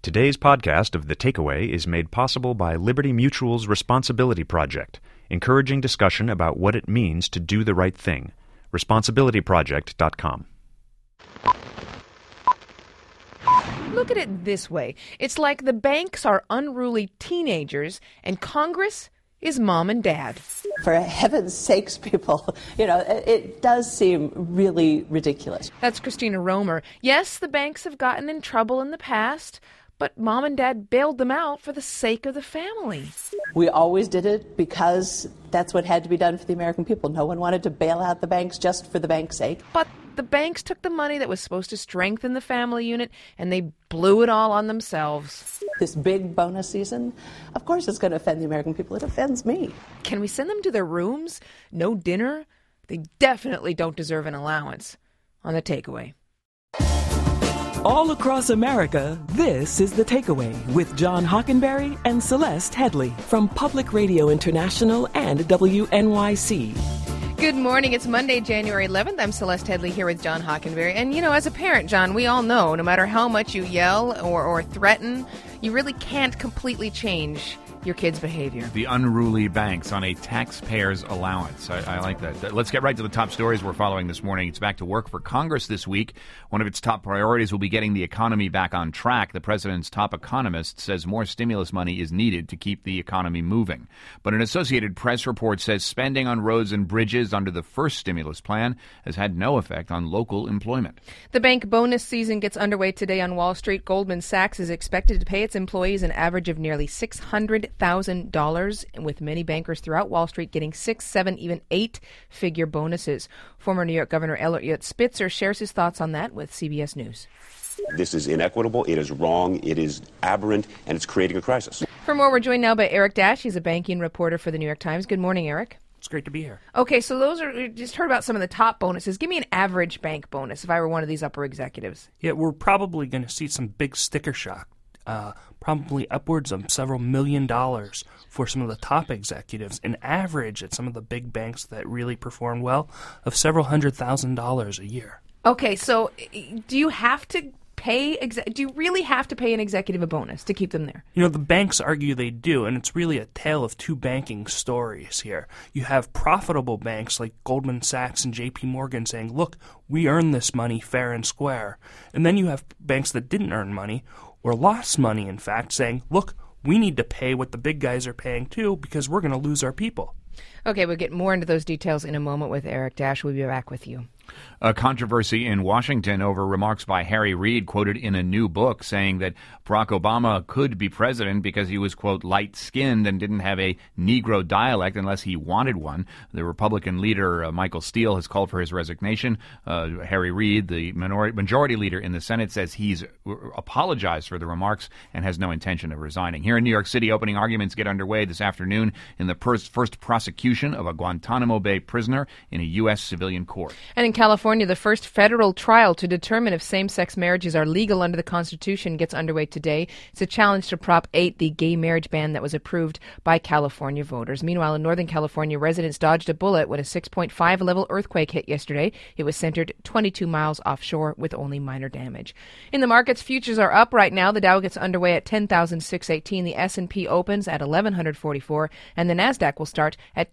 Today's podcast of The Takeaway is made possible by Liberty Mutual's Responsibility Project, encouraging discussion about what it means to do the right thing. ResponsibilityProject.com. Look at it this way. It's like the banks are unruly teenagers and Congress is mom and dad. For heaven's sakes, people, it does seem really ridiculous. That's Christina Romer. Yes, the banks have gotten in trouble in the past, but mom and dad bailed them out for the sake of the family. We always did it because that's what had to be done for the American people. No one wanted to bail out the banks just for the bank's sake. But the banks took the money that was supposed to strengthen the family unit and they blew it all on themselves. This big bonus season, of course it's going to offend the American people. It offends me. Can we send them to their rooms? No dinner? They definitely don't deserve an allowance. On The Takeaway. All across America, this is The Takeaway with John Hockenberry and Celeste Headley from Public Radio International and WNYC. Good morning. It's Monday, January 11th. I'm Celeste Headley here with John Hockenberry. And, as a parent, John, we all know no matter how much you yell or threaten, you really can't completely change your kids' behavior. The unruly banks on a taxpayer's allowance. I like that. Let's get right to the top stories we're following this morning. It's back to work for Congress this week. One of its top priorities will be getting the economy back on track. The president's top economist says more stimulus money is needed to keep the economy moving. But an Associated Press report says spending on roads and bridges under the first stimulus plan has had no effect on local employment. The bank bonus season gets underway today on Wall Street. Goldman Sachs is expected to pay its employees an average of nearly $600,000, with many bankers throughout Wall Street getting 6, 7, even 8-figure bonuses. Former New York Governor Eliot Spitzer shares his thoughts on that with CBS News. This is inequitable, it is wrong, it is aberrant, and it's creating a crisis. For more, we're joined now by Eric Dash. He's a banking reporter for the New York Times. Good morning, Eric. It's great to be here. Okay, so we just heard about some of the top bonuses. Give me an average bank bonus if I were one of these upper executives. Yeah, we're probably going to see some big sticker shock. Probably upwards of several $1 million for some of the top executives, an average at some of the big banks that really perform well of several $100,000 a year. Okay, so do you have to do you really have to pay an executive a bonus to keep them there? The banks argue they do, and it's really a tale of two banking stories here. You have profitable banks like Goldman Sachs and JP Morgan saying, look, we earned this money fair and square. And then you have banks that didn't earn money or lost money, in fact, saying, look, we need to pay what the big guys are paying too because we're going to lose our people. Okay, we'll get more into those details in a moment with Eric Dash. We'll be back with you. A controversy in Washington over remarks by Harry Reid, quoted in a new book, saying that Barack Obama could be president because he was, quote, light-skinned and didn't have a Negro dialect unless he wanted one. The Republican leader, Michael Steele, has called for his resignation. Harry Reid, the majority leader in the Senate, says he's apologized for the remarks and has no intention of resigning. Here in New York City, opening arguments get underway this afternoon in the first prosecution of a Guantanamo Bay prisoner in a U.S. civilian court. And in California, the first federal trial to determine if same-sex marriages are legal under the Constitution gets underway today. It's a challenge to Prop 8, the gay marriage ban that was approved by California voters. Meanwhile, in Northern California, residents dodged a bullet when a 6.5 level earthquake hit yesterday. It was centered 22 miles offshore with only minor damage. In the markets, futures are up right now. The Dow gets underway at 10,618. The S&P opens at 1,144, and the Nasdaq will start at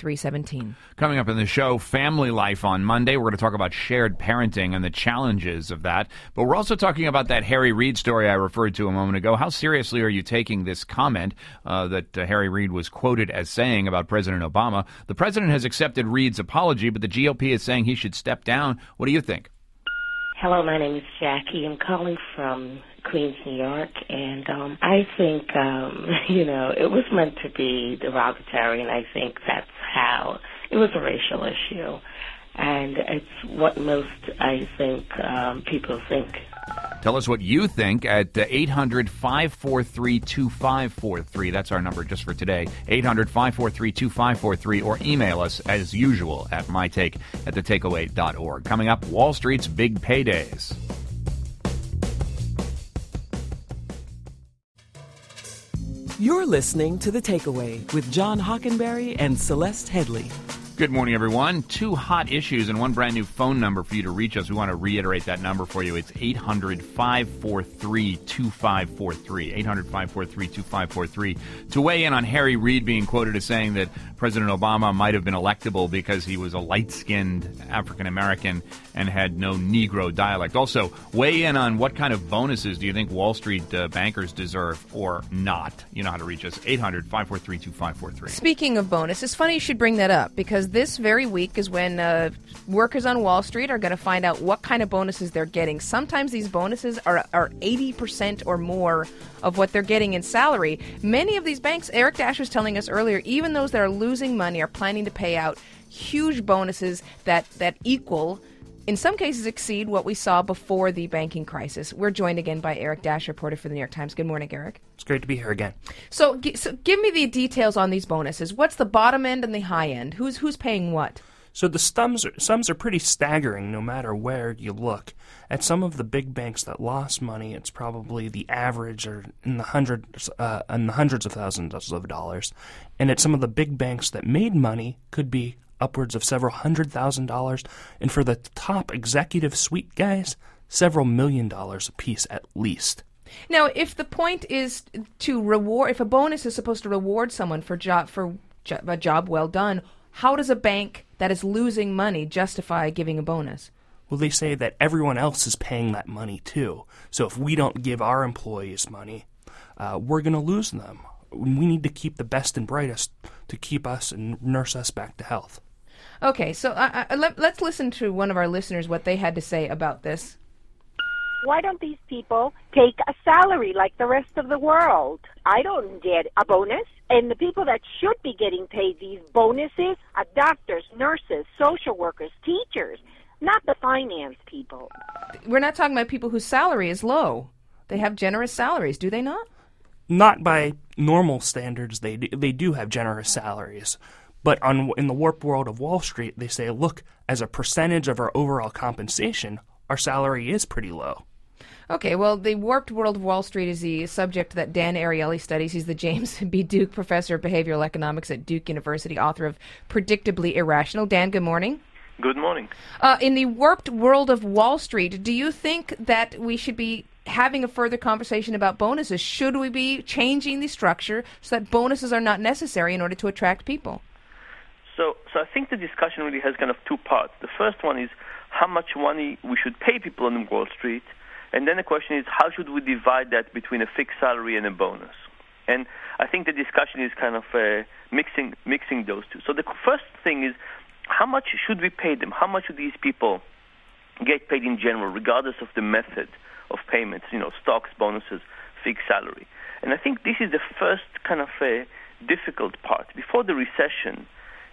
2317. Coming up in the show, family life on Monday. We're going to talk about shared parenting and the challenges of that. But we're also talking about that Harry Reid story I referred to a moment ago. How seriously are you taking this comment that Harry Reid was quoted as saying about President Obama? The president has accepted Reid's apology, but the GOP is saying he should step down. What do you think? Hello, my name is Jackie. I'm calling from Queens, New York, and I think, it was meant to be derogatory, and I think that's how it was a racial issue. And it's what most, I think, people think. Tell us what you think at 800-543-2543. That's our number just for today. 800-543-2543, or email us as usual at mytake@thetakeaway.org. Coming up, Wall Street's big paydays. You're listening to The Takeaway with John Hockenberry and Celeste Headley. Good morning, everyone. Two hot issues and one brand new phone number for you to reach us. We want to reiterate that number for you. It's 800-543-2543. 800-543-2543. To weigh in on Harry Reid being quoted as saying that President Obama might have been electable because he was a light-skinned African-American and had no Negro dialect. Also, weigh in on what kind of bonuses do you think Wall Street bankers deserve or not. You know how to reach us. 800-543-2543. Speaking of bonus, it's funny you should bring that up because this very week is when workers on Wall Street are going to find out what kind of bonuses they're getting. Sometimes these bonuses are 80% or more of what they're getting in salary. Many of these banks, Eric Dash was telling us earlier, even those that are losing money are planning to pay out huge bonuses that equal, in some cases exceed, what we saw before the banking crisis. We're joined again by Eric Dash, reporter for the New York Times. Good morning, Eric. It's great to be here again. So give me the details on these bonuses. What's the bottom end and the high end? Who's paying what? So the sums are pretty staggering no matter where you look. At some of the big banks that lost money, it's probably the average or in the hundreds of thousands of dollars. And at some of the big banks that made money could be upwards of several $100,000. And for the top executive suite guys, several $1 million apiece at least. Now, if the point is to reward, if a bonus is supposed to reward someone for a job well done, how does a bank that is losing money justify giving a bonus? Well, they say that everyone else is paying that money too. So if we don't give our employees money, we're going to lose them. We need to keep the best and brightest to keep us and nurse us back to health. Okay, so let's listen to one of our listeners, what they had to say about this. Why don't these people take a salary like the rest of the world? I don't get a bonus. And the people that should be getting paid these bonuses are doctors, nurses, social workers, teachers, not the finance people. We're not talking about people whose salary is low. They have generous salaries, do they not? Not by normal standards. They do have generous salaries. But in the warped world of Wall Street, they say, look, as a percentage of our overall compensation, our salary is pretty low. Okay, well, the warped world of Wall Street is the subject that Dan Ariely studies. He's the James B. Duke Professor of Behavioral Economics at Duke University, author of Predictably Irrational. Dan, good morning. Good morning. In the warped world of Wall Street, do you think that we should be having a further conversation about bonuses? Should we be changing the structure so that bonuses are not necessary in order to attract people? So I think the discussion really has kind of two parts. The first one is how much money we should pay people on Wall Street, and then the question is how should we divide that between a fixed salary and a bonus? And I think the discussion is kind of mixing those two. So the first thing is how much should we pay them? How much do these people get paid in general, regardless of the method of payments, stocks, bonuses, fixed salary? And I think this is the first kind of difficult part. Before the recession,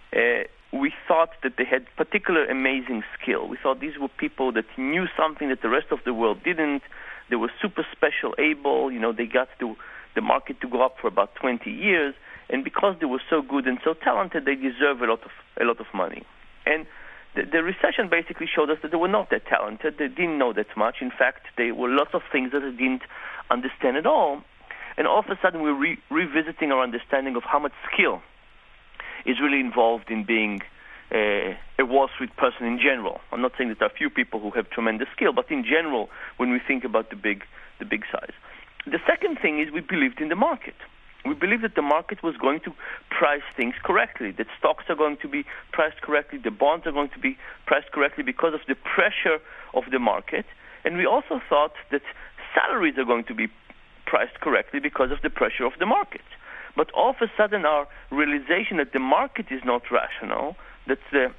we thought that they had particular amazing skill. We thought these were people that knew something that the rest of the world didn't. They were super special able. They got the market to go up for about 20 years. And because they were so good and so talented, they deserve a lot of money. And the recession basically showed us that they were not that talented. They didn't know that much. In fact, there were lots of things that they didn't understand at all. And all of a sudden, we're revisiting our understanding of how much skill is really involved in being a Wall Street person in general. I'm not saying that there are few people who have tremendous skill, but in general, when we think about the big size. The second thing is we believed in the market. We believed that the market was going to price things correctly, that stocks are going to be priced correctly, the bonds are going to be priced correctly because of the pressure of the market. And we also thought that salaries are going to be priced correctly because of the pressure of the market. But all of a sudden, our realization that the market is not rational, that the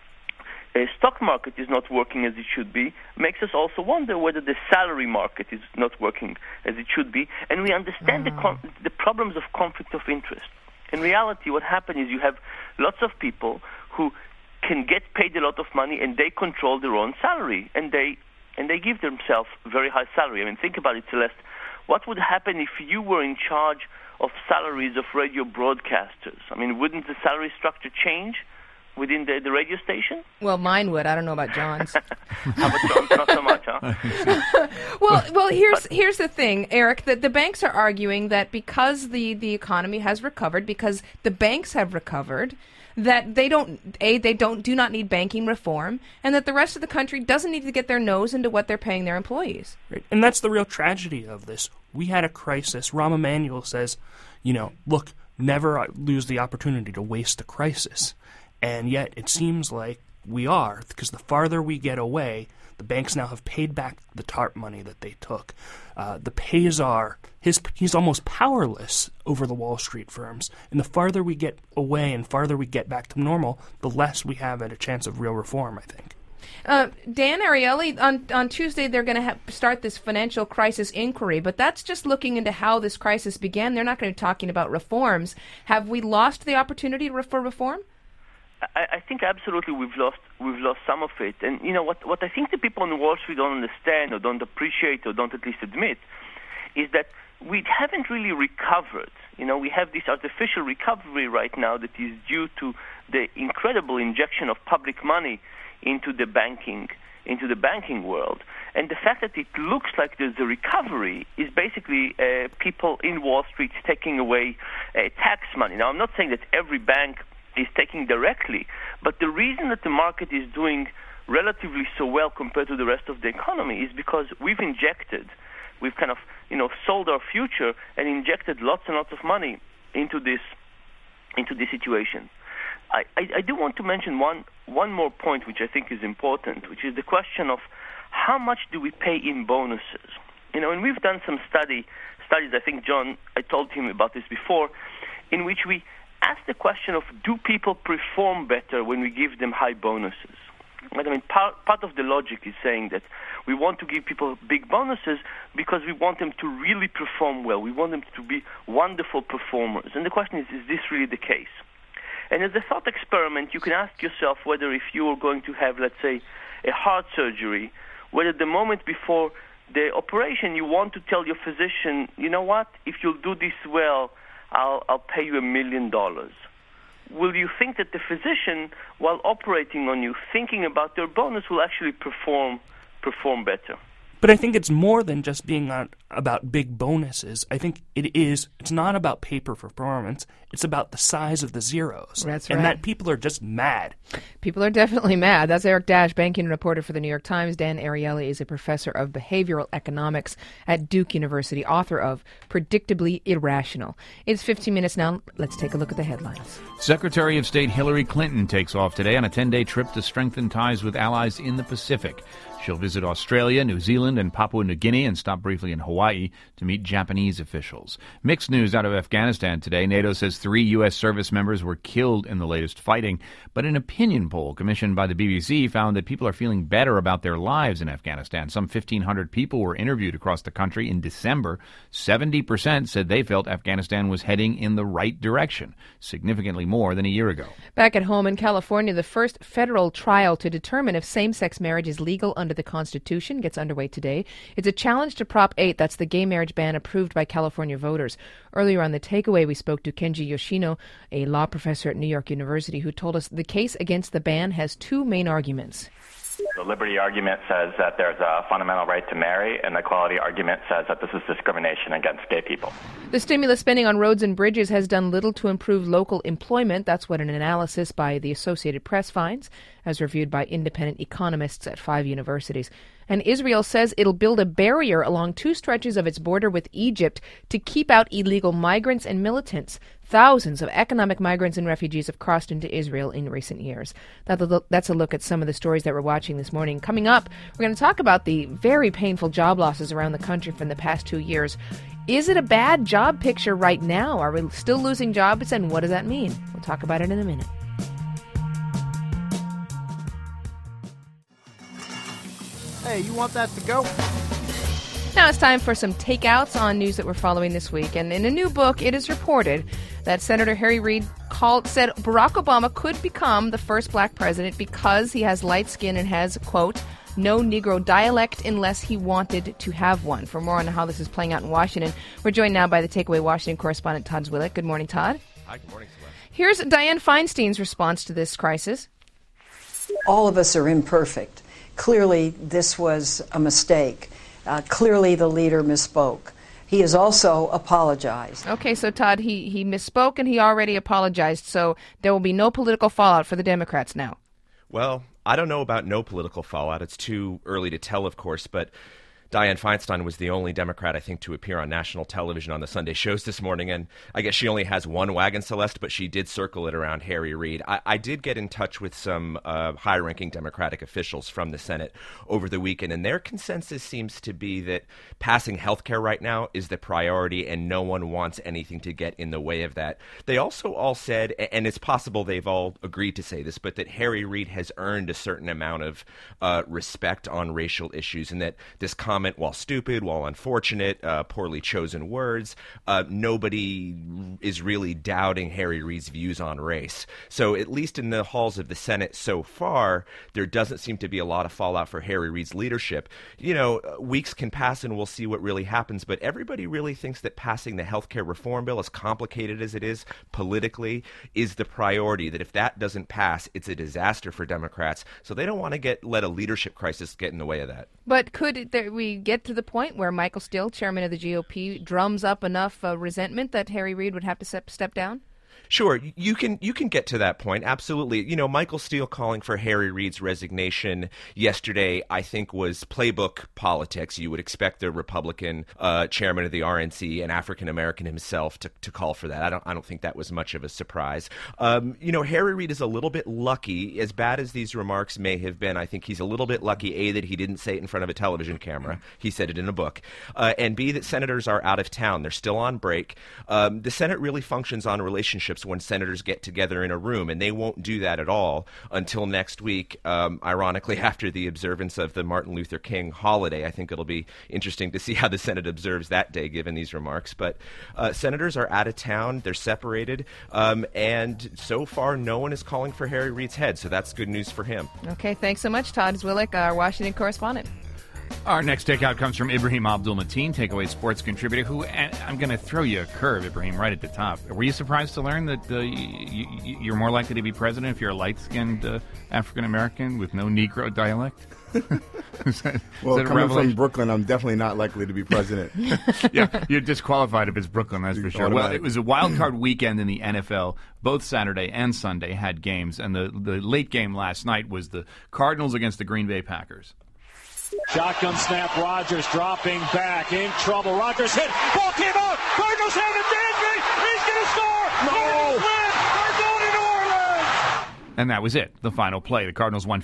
stock market is not working as it should be, makes us also wonder whether the salary market is not working as it should be. And we understand the problems of conflict of interest. In reality, what happened is you have lots of people who can get paid a lot of money, and they control their own salary, and they give themselves very high salary. I mean, think about it, Celeste. What would happen if you were in charge of salaries of radio broadcasters? I mean, wouldn't the salary structure change within the radio station? Well, mine would. I don't know about John's. How about John's? Not so much, huh? Well, here's the thing, Eric. The banks are arguing that because the economy has recovered, because the banks have recovered, that they do not need banking reform, and that the rest of the country doesn't need to get their nose into what they're paying their employees. Right. And that's the real tragedy of this. We had a crisis. Rahm Emanuel says, look, never lose the opportunity to waste a crisis. And yet it seems like we are, because the farther we get away, the banks now have paid back the TARP money that they took. The pays are, he's almost powerless over the Wall Street firms. And the farther we get away and farther we get back to normal, the less we have at a chance of real reform, I think. Dan Ariely, on Tuesday they're going to start this financial crisis inquiry, but that's just looking into how this crisis began. They're not going to be talking about reforms. Have we lost the opportunity for reform? I think absolutely we've lost some of it. And what I think the people on Wall Street don't understand or don't appreciate or don't at least admit is that we haven't really recovered. We have this artificial recovery right now that is due to the incredible injection of public money into the banking world. And the fact that it looks like there's a recovery is basically people in Wall Street taking away tax money. Now, I'm not saying that every bank is taking directly, but the reason that the market is doing relatively so well compared to the rest of the economy is because we've kind of sold our future and injected lots and lots of money into this situation. I do want to mention one more point which I think is important, which is the question of how much do we pay in bonuses. And we've done some studies, I think, John, I told him about this before, in which we ask the question of, do people perform better when we give them high bonuses? Part of the logic is saying that we want to give people big bonuses because we want them to really perform well. We want them to be wonderful performers. And the question is this really the case? And as a thought experiment, you can ask yourself whether if you are going to have, let's say, a heart surgery, whether the moment before the operation you want to tell your physician, you know what, if you'll do this well, I'll pay you $1 million. Will you think that the physician, while operating on you, thinking about their bonus, will actually perform better? But I think it's more than just being about big bonuses. I think it's not about pay per performance. It's about the size of the zeros. That's right. And that people are just mad. People are definitely mad. That's Eric Dash, banking reporter for the New York Times. Dan Ariely is a professor of behavioral economics at Duke University, author of Predictably Irrational. It's 15 minutes now. Let's take a look at the headlines. Secretary of State Hillary Clinton takes off today on a 10-day trip to strengthen ties with allies in the Pacific. She'll visit Australia, New Zealand, and Papua New Guinea and stop briefly in Hawaii to meet Japanese officials. Mixed news out of Afghanistan today. NATO says 3 U.S. service members were killed in the latest fighting, but an opinion poll commissioned by the BBC found that people are feeling better about their lives in Afghanistan. Some 1,500 people were interviewed across the country in December. 70% said they felt Afghanistan was heading in the right direction, significantly more than a year ago. Back at home in California, the first federal trial to determine if same-sex marriage is legal under the Constitution gets underway today. It's a challenge to Prop 8, that's the gay marriage ban approved by California voters. Earlier on The Takeaway, we spoke to Kenji Yoshino, a law professor at New York University, who told us the case against the ban has 2 main arguments. The liberty argument says that there's a fundamental right to marry, and the equality argument says that this is discrimination against gay people. The stimulus spending on roads and bridges has done little to improve local employment. That's what an analysis by the Associated Press finds, as reviewed by independent economists at 5 universities. And Israel says it'll build a barrier along 2 stretches of its border with Egypt to keep out illegal migrants and militants. Thousands of economic migrants and refugees have crossed into Israel in recent years. That's a look at some of the stories that we're watching this morning. Coming up, we're going to talk about the very painful job losses around the country from the past 2 years. Is it a bad job picture right now? Are we still losing jobs, and what does that mean? We'll talk about it in a minute. Hey, you want that to go? Now it's time for some takeouts on news that we're following this week. And in a new book, it is reported that Senator Harry Reid said Barack Obama could become the first black president because he has light skin and has, quote, no Negro dialect unless he wanted to have one. For more on how this is playing out in Washington, we're joined now by the Takeaway Washington correspondent Todd Zwillich. Good morning, Todd. Hi, good morning, Celeste. Here's Dianne Feinstein's response to this crisis. All of us are imperfect. Clearly, this was a mistake. Clearly, the leader misspoke. He has also apologized. Okay, so Todd, he misspoke and he already apologized, so there will be no political fallout for the Democrats now. Well, I don't know about no political fallout. It's too early to tell, of course, but Dianne Feinstein was the only Democrat, I think, to appear on national television on the Sunday shows this morning, and I guess she only has one wagon, Celeste, but she did circle it around Harry Reid. I did get in touch with some high-ranking Democratic officials from the Senate over the weekend, and their consensus seems to be that passing health care right now is the priority, and no one wants anything to get in the way of that. They also all said, and it's possible they've all agreed to say this, but that Harry Reid has earned a certain amount of respect on racial issues, and that this comment, while stupid, while unfortunate, poorly chosen words, nobody is really doubting Harry Reid's views on race. So at least in the halls of the Senate so far, there doesn't seem to be a lot of fallout for Harry Reid's leadership. You know, weeks can pass and we'll see what really happens, but everybody really thinks that passing the health care reform bill, as complicated as it is politically, is the priority, that if that doesn't pass, it's a disaster for Democrats. So they don't want to let a leadership crisis get in the way of that. But could we get to the point where Michael Steele, chairman of the GOP, drums up enough resentment that Harry Reid would have to step down? Sure, you can get to that point, absolutely. You know, Michael Steele calling for Harry Reid's resignation yesterday, I think, was playbook politics. You would expect the Republican chairman of the RNC, an African-American himself, to call for that. I don't think that was much of a surprise. You know, Harry Reid is a little bit lucky. As bad as these remarks may have been, I think he's a little bit lucky, A, that he didn't say it in front of a television camera. He said it in a book. And B, that senators are out of town. They're still on break. The Senate really functions on relationships when senators get together in a room, and they won't do that at all until next week, ironically after the observance of the Martin Luther King holiday. I think it'll be interesting to see how the Senate observes that day given these remarks. But senators are out of town, they're separated, and so far no one is calling for Harry Reid's head, so that's good news for him. Okay, thanks so much, Todd Zwillich, our Washington correspondent. Our next takeout comes from Ibrahim Abdul-Mateen, Takeaway Sports contributor, who, and I'm going to throw you a curve, Ibrahim, right at the top. Were you surprised to learn that you're more likely to be president if you're a light-skinned African-American with no Negro dialect? Well, coming from Brooklyn, I'm definitely not likely to be president. Yeah, you're disqualified if it's Brooklyn, that's for sure. Well, it was a wild card weekend in the NFL. Both Saturday and Sunday had games, and the late game last night was the Cardinals against the Green Bay Packers. Shotgun snap, Rodgers dropping back, in trouble. Rodgers hit, ball came out, Cardinals have it, Danby, he's going to score! No! They're going to Orleans! And that was it, the final play. The Cardinals won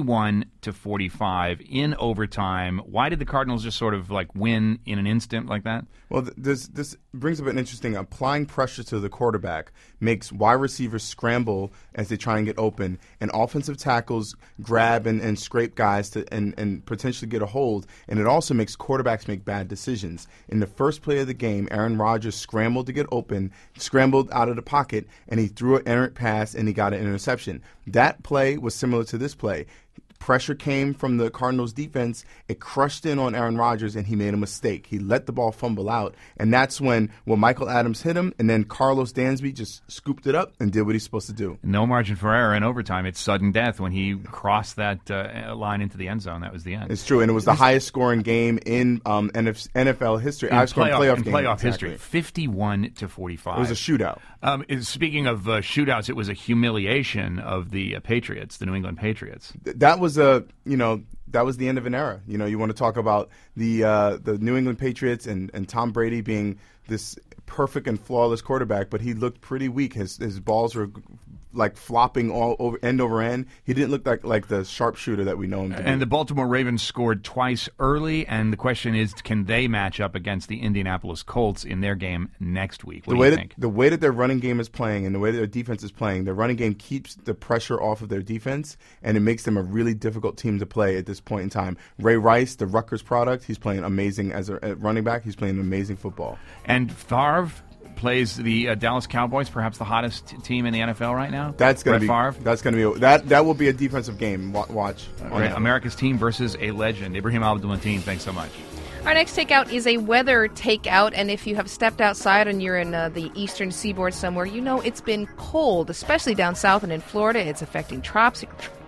51-45 in overtime. Why did the Cardinals just sort of like win in an instant like that? Well, this brings up an interesting, applying pressure to the quarterback makes wide receivers scramble as they try and get open, and offensive tackles grab and scrape guys and potentially get a hold, and it also makes quarterbacks make bad decisions. In the first play of the game, Aaron Rodgers scrambled to get open, scrambled out of the pocket, and he threw an errant pass and he got an interception. That play was similar to this play. Pressure came from the Cardinals' defense. It crushed in on Aaron Rodgers, and he made a mistake. He let the ball fumble out, and that's when Michael Adams hit him, and then Carlos Dansby just scooped it up and did what he's supposed to do. No margin for error in overtime. It's sudden death when he crossed that line into the end zone. That was the end. It's true, and it was the highest-scoring game in NFL history. Playoff history, 51-45. It was a shootout. Speaking of shootouts, it was a humiliation of the Patriots, the New England Patriots. That was the end of an era. You know, you want to talk about the New England Patriots and Tom Brady being this perfect and flawless quarterback, but he looked pretty weak. His balls were like flopping all over end. He didn't look like the sharpshooter that we know him to be. And the Baltimore Ravens scored twice early, and the question is, can they match up against the Indianapolis Colts in their game next week? What do you think? The way that their running game is playing and the way that their defense is playing, their running game keeps the pressure off of their defense, and it makes them a really difficult team to play at this point in time. Ray Rice, the Rutgers product, he's playing amazing as a running back. He's playing amazing football. And Favre plays the Dallas Cowboys, perhaps the hottest team in the NFL right now. That's going to be Favre. That's going to be that will be a defensive game. Watch. America's team versus a legend. Ibrahim Abdul-Mateen, thanks so much. Our next takeout is a weather takeout, and if you have stepped outside and you're in the eastern seaboard somewhere, you know it's been cold, especially down south and in Florida. It's affecting crops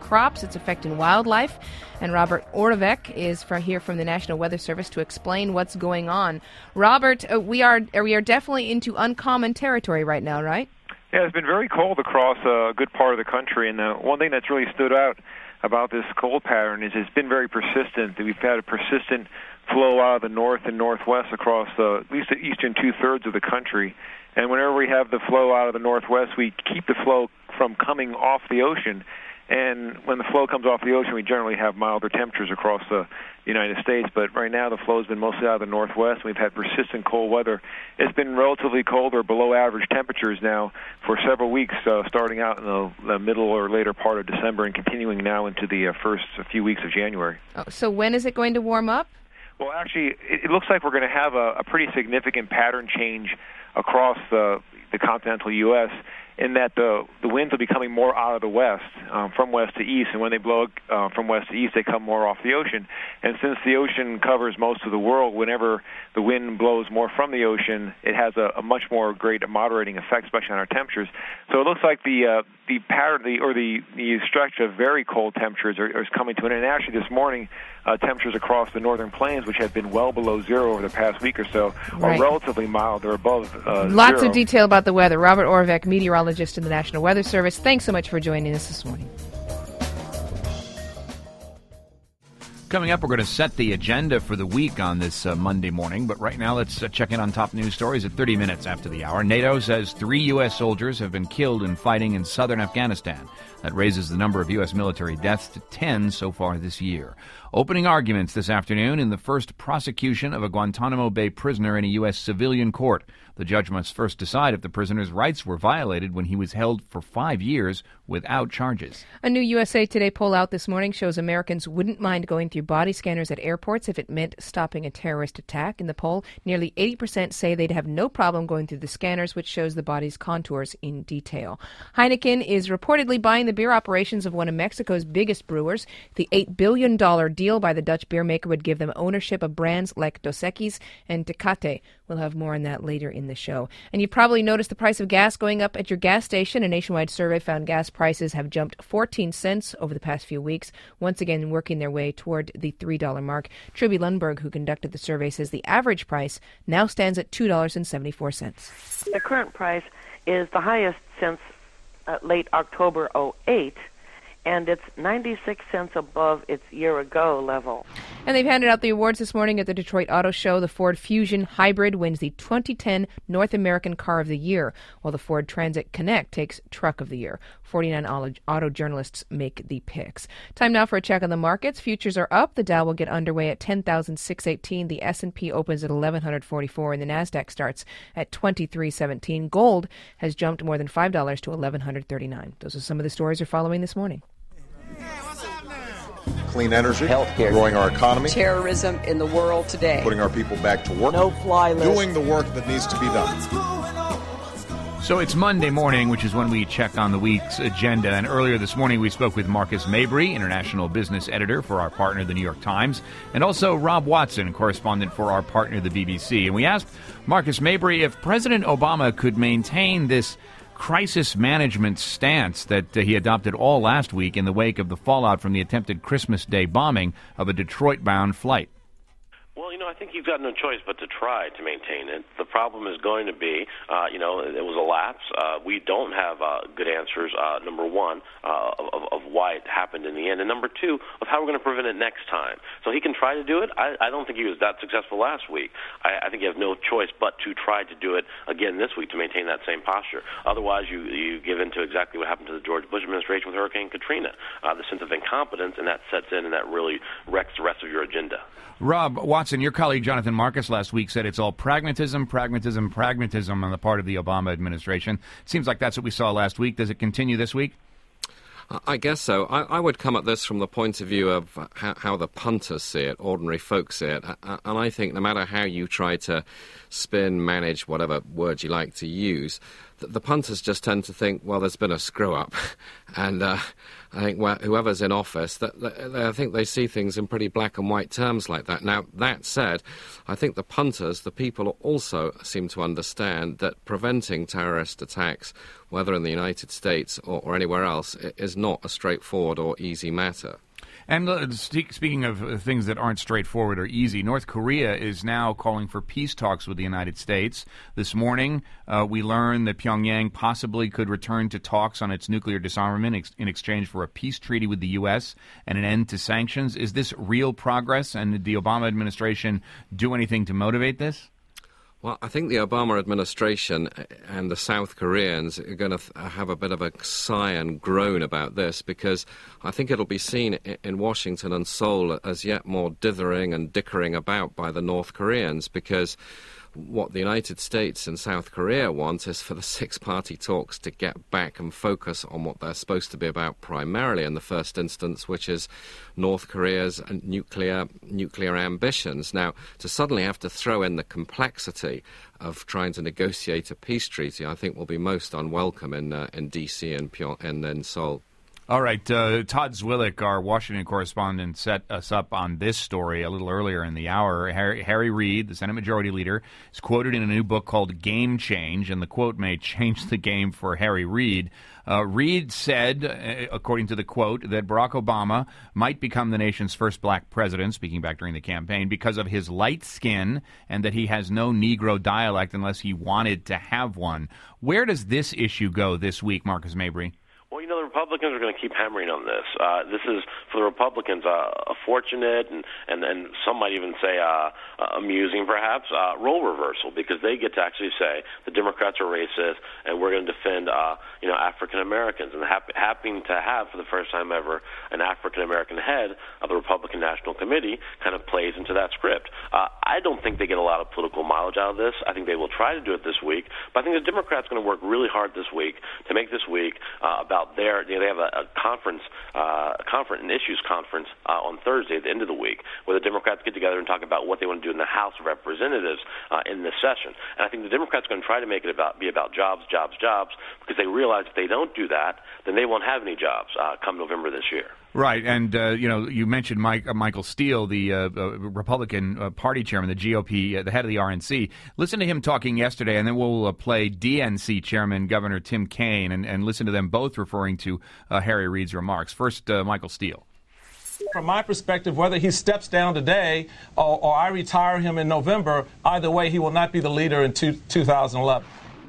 crops. It's affecting wildlife. And Robert Orvek is here from the National Weather Service to explain what's going on. Robert, we are definitely into uncommon territory right now, right? Yeah, it's been very cold across a good part of the country, and one thing that's really stood out about this cold pattern is it's been very persistent. We've had a persistent flow out of the north and northwest across at least the eastern two-thirds of the country. And whenever we have the flow out of the northwest, we keep the flow from coming off the ocean. And when the flow comes off the ocean, we generally have milder temperatures across the United States. But right now, the flow has been mostly out of the northwest. We've had persistent cold weather. It's been relatively cold or below average temperatures now for several weeks, starting out in the middle or later part of December and continuing now into the first few weeks of January. Oh, so when is it going to warm up? Well, actually, it looks like we're going to have a pretty significant pattern change across the continental U.S., in that the winds will be coming more out of the west, from west to east, and when they blow from west to east, they come more off the ocean. And since the ocean covers most of the world, whenever the wind blows more from the ocean, it has a much more great moderating effect, especially on our temperatures. So it looks like the pattern, the stretch of very cold temperatures is coming to an end. And actually, this morning, temperatures across the northern plains, which have been well below zero over the past week or so, are relatively mild. They're above Lots zero. of detail about the weather. Robert Orvek, meteorologist in the National Weather Service. Thanks so much for joining us this morning. Coming up, we're going to set the agenda for the week on this Monday morning. But right now, let's check in on top news stories at 30 minutes after the hour. NATO says 3 U.S. soldiers have been killed in fighting in southern Afghanistan. That raises the number of U.S. military deaths to 10 so far this year. Opening arguments this afternoon in the first prosecution of a Guantanamo Bay prisoner in a U.S. civilian court. The judge must first decide if the prisoner's rights were violated when he was held for 5 years without charges. A new USA Today poll out this morning shows Americans wouldn't mind going through body scanners at airports if it meant stopping a terrorist attack. In the poll, nearly 80% say they'd have no problem going through the scanners, which shows the body's contours in detail. Heineken is reportedly buying the beer operations of one of Mexico's biggest brewers. The $8 billion deal by the Dutch beer maker would give them ownership of brands like Dos Equis and Tecate. We'll have more on that later in the show. And you probably noticed the price of gas going up at your gas station. A nationwide survey found gas prices have jumped 14 cents over the past few weeks, once again working their way toward the $3 mark. Truby Lundberg, who conducted the survey, says the average price now stands at $2.74. The current price is the highest since late October 2008, and it's 96 cents above its year-ago level. And they've handed out the awards this morning at the Detroit Auto Show. The Ford Fusion Hybrid wins the 2010 North American Car of the Year, while the Ford Transit Connect takes Truck of the Year. 49 auto journalists make the picks. Time now for a check on the markets. Futures are up. The Dow will get underway at 10,618. The S&P opens at 1,144, and the NASDAQ starts at 2317. Gold has jumped more than $5 to 1,139. Those are some of the stories we're following this morning. Clean energy, healthcare, growing our economy, terrorism in the world today, putting our people back to work, no-fly list, doing the work that needs to be done. So it's Monday morning, which is when we check on the week's agenda. And earlier this morning, we spoke with Marcus Mabry, international business editor for our partner, the New York Times, and also Rob Watson, correspondent for our partner, the BBC. And we asked Marcus Mabry if President Obama could maintain this crisis management stance that he adopted all last week in the wake of the fallout from the attempted Christmas Day bombing of a Detroit-bound flight. Well, I think you've got no choice but to try to maintain it. The problem is going to be, it was a lapse. We don't have good answers, number one, of why it happened in the end, and number two, of how we're going to prevent it next time. So he can try to do it. I don't think he was that successful last week. I think you have no choice but to try to do it again this week to maintain that same posture. Otherwise, you give in to exactly what happened to the George Bush administration with Hurricane Katrina, the sense of incompetence, and that sets in, and that really wrecks the rest of your agenda. Rob Watson, your colleague Jonathan Marcus last week said it's all pragmatism on the part of the Obama administration. It seems like that's what we saw last week. Does it continue this week? I guess so. I would come at this from the point of view of how the punters see it, ordinary folks see it. And I think no matter how you try to spin, manage, whatever words you like to use, the punters just tend to think, well, there's been a screw-up. And I think whoever's in office, I think they see things in pretty black and white terms like that. Now, that said, I think the punters, the people also seem to understand that preventing terrorist attacks, whether in the United States or anywhere else, is not a straightforward or easy matter. And speaking of things that aren't straightforward or easy, North Korea is now calling for peace talks with the United States. This morning, we learned that Pyongyang possibly could return to talks on its nuclear disarmament in exchange for a peace treaty with the U.S. and an end to sanctions. Is this real progress, and did the Obama administration do anything to motivate this? Well, I think the Obama administration and the South Koreans are going to have a bit of a sigh and groan about this, because I think it'll be seen in Washington and Seoul as yet more dithering and dickering about by the North Koreans, because what the United States and South Korea want is for the six-party talks to get back and focus on what they're supposed to be about primarily in the first instance, which is North Korea's nuclear ambitions. Now, to suddenly have to throw in the complexity of trying to negotiate a peace treaty, I think will be most unwelcome in D.C. and in Seoul. All right, Todd Zwillich, our Washington correspondent, set us up on this story a little earlier in the hour. Harry Reid, the Senate Majority Leader, is quoted in a new book called Game Change, and the quote may change the game for Harry Reid. Reid said, according to the quote, that Barack Obama might become the nation's first black president, speaking back during the campaign, because of his light skin and that he has no Negro dialect unless he wanted to have one. Where does this issue go this week, Marcus Mabry? Well, you know, the Republicans are going to keep hammering on this. This is, for the Republicans, a fortunate and some might even say amusing, perhaps, role reversal, because they get to actually say the Democrats are racist and we're going to defend, African Americans. And happening to have, for the first time ever, an African American head of the Republican National Committee kind of plays into that script. I don't think they get a lot of political mileage out of this. I think they will try to do it this week, but I think the Democrats are going to work really hard this week to make this week about they have a conference, an issues conference on Thursday at the end of the week, where the Democrats get together and talk about what they want to do in the House of Representatives in this session. And I think the Democrats are going to try to make it be about jobs, because they realize if they don't do that, then they won't have any jobs come November this year. Right, and you mentioned Michael Steele, the Republican Party chairman, the GOP, the head of the RNC. Listen to him talking yesterday, and then we'll play DNC chairman Governor Tim Kaine, and listen to them both referring to Harry Reid's remarks. First, Michael Steele. From my perspective, whether he steps down today or I retire him in November, either way, he will not be the leader in 2011.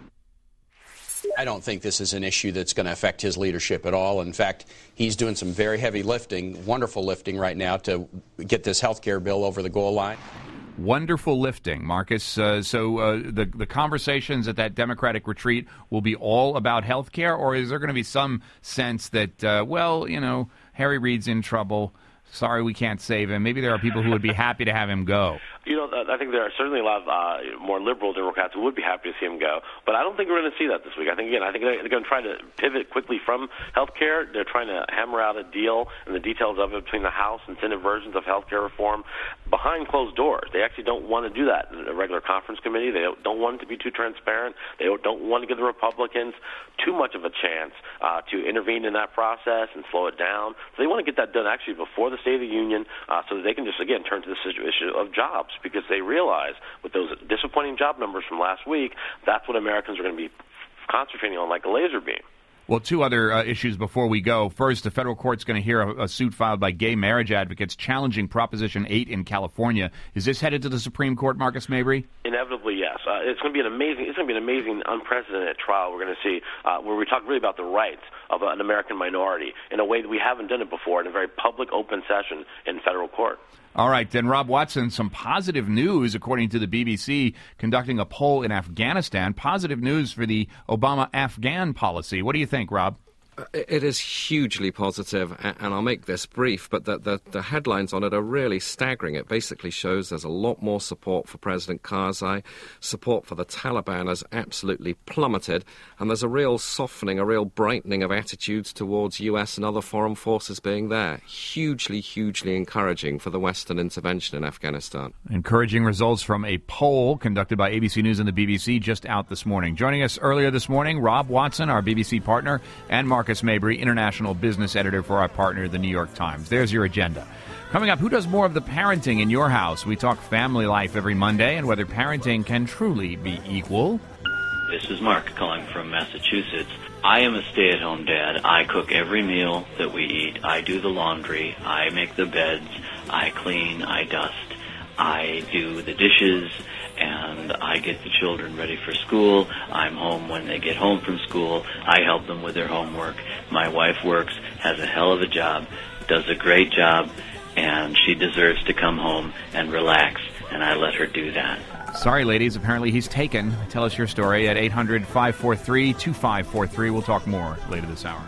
I don't think this is an issue that's going to affect his leadership at all. In fact, he's doing some very heavy lifting, wonderful lifting right now to get this health care bill over the goal line. Wonderful lifting, Marcus. So the conversations at that Democratic retreat will be all about health care, or is there going to be some sense that, Harry Reid's in trouble, sorry we can't save him? Maybe there are people who would be happy to have him go. I think there are certainly a lot of more liberal Democrats who would be happy to see him go, but I don't think we're going to see that this week. I think they're going to try to pivot quickly from health care. They're trying to hammer out a deal and the details of it between the House and Senate versions of health care reform behind closed doors. They actually don't want to do that in a regular conference committee. They don't want it to be too transparent. They don't want to give the Republicans too much of a chance to intervene in that process and slow it down. So they want to get that done actually before the State of the Union so that they can just, again, turn to this issue of jobs, because they realize with those disappointing job numbers from last week, that's what Americans are going to be concentrating on like a laser beam. Well, two other issues before we go. First, the federal court's going to hear a suit filed by gay marriage advocates challenging Proposition 8 in California. Is this headed to the Supreme Court, Marcus Mabry? Inevitably, yes. It's going to be an amazing, unprecedented trial. We're going to see where we talk really about the rights of an American minority in a way that we haven't done it before, in a very public, open session in federal court. All right, then, Rob Watson, some positive news, according to the BBC, conducting a poll in Afghanistan. Positive news for the Obama Afghan policy. What do you think, Rob? It is hugely positive, and I'll make this brief, but the headlines on it are really staggering. It basically shows there's a lot more support for President Karzai. Support for the Taliban has absolutely plummeted, and there's a real softening, a real brightening of attitudes towards US and other foreign forces being there. Hugely, hugely encouraging for the Western intervention in Afghanistan. Encouraging results from a poll conducted by ABC News and the BBC just out this morning. Joining us earlier this morning, Rob Watson, our BBC partner, and Marcus Mabry, international business editor for our partner, The New York Times. There's your agenda. Coming up, who does more of the parenting in your house? We talk family life every Monday and whether parenting can truly be equal. This is Mark calling from Massachusetts. I am a stay-at-home dad. I cook every meal that we eat. I do the laundry. I make the beds. I clean. I dust. I do the dishes. And I get the children ready for school. I'm home when they get home from school. I help them with their homework. My wife works, has a hell of a job, does a great job, and she deserves to come home and relax, and I let her do that. Sorry, ladies. Apparently he's taken. Tell us your story at 800-543-2543. We'll talk more later this hour.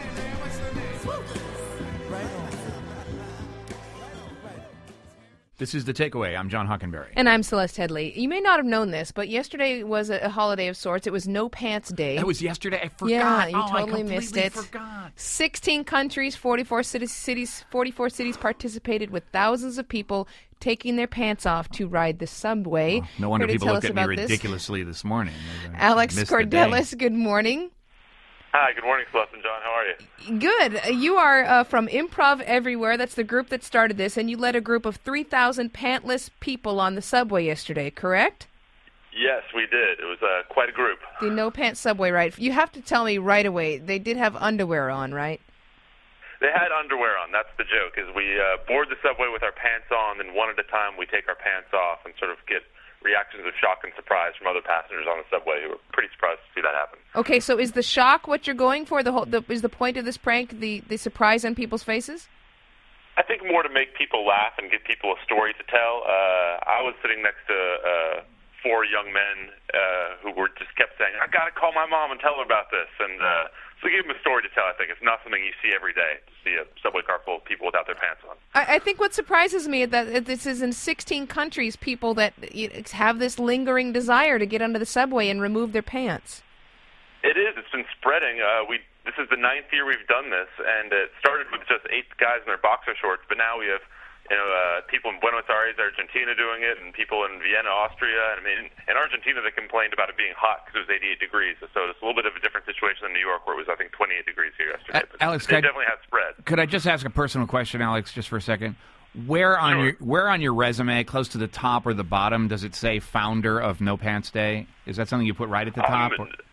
This is The Takeaway. I'm John Hockenberry. And I'm Celeste Headley. You may not have known this, but yesterday was a holiday of sorts. It was No Pants Day. That was yesterday? I forgot. Yeah, you I totally missed it. Forgot. 16 countries, 44 cities participated with thousands of people taking their pants off to ride the subway. Oh, no wonder Here to people tell looked us at me about this, ridiculously this morning. Alex Cordelis, good morning. Hi, good morning, Celeste and John. How are you? Good. You are from Improv Everywhere. That's the group that started this, and you led a group of 3,000 pantless people on the subway yesterday, correct? Yes, we did. It was quite a group. The No Pants Subway ride. You have to tell me right away, they did have underwear on, right? They had underwear on. That's the joke, is we board the subway with our pants on, and one at a time we take our pants off and sort of get reactions of shock and surprise from other passengers on the subway who were pretty surprised to see that happen. Okay, so is the shock what you're going for? Is the point of this prank the surprise on people's faces? I think more to make people laugh and give people a story to tell. I was sitting next to four young men who just kept saying, I got to call my mom and tell her about this. And so give them a story to tell, I think. It's not something you see every day, to see a subway car full of people without their pants on. I think what surprises me is that this is in 16 countries, people that have this lingering desire to get onto the subway and remove their pants. It is. It's been spreading. This is the 9th year we've done this, and it started with just 8 guys in their boxer shorts, but now we have people in Buenos Aires, Argentina doing it, and people in Vienna, Austria. And I mean, in Argentina, they complained about it being hot because it was 88 degrees. So it's a little bit of a different situation than New York, where it was, I think, 28 degrees here yesterday. But Alex, they definitely have spread. Could I just ask a personal question, Alex, just for a second? Where on your resume, close to the top or the bottom, does it say founder of No Pants Day? Is that something you put right at the top?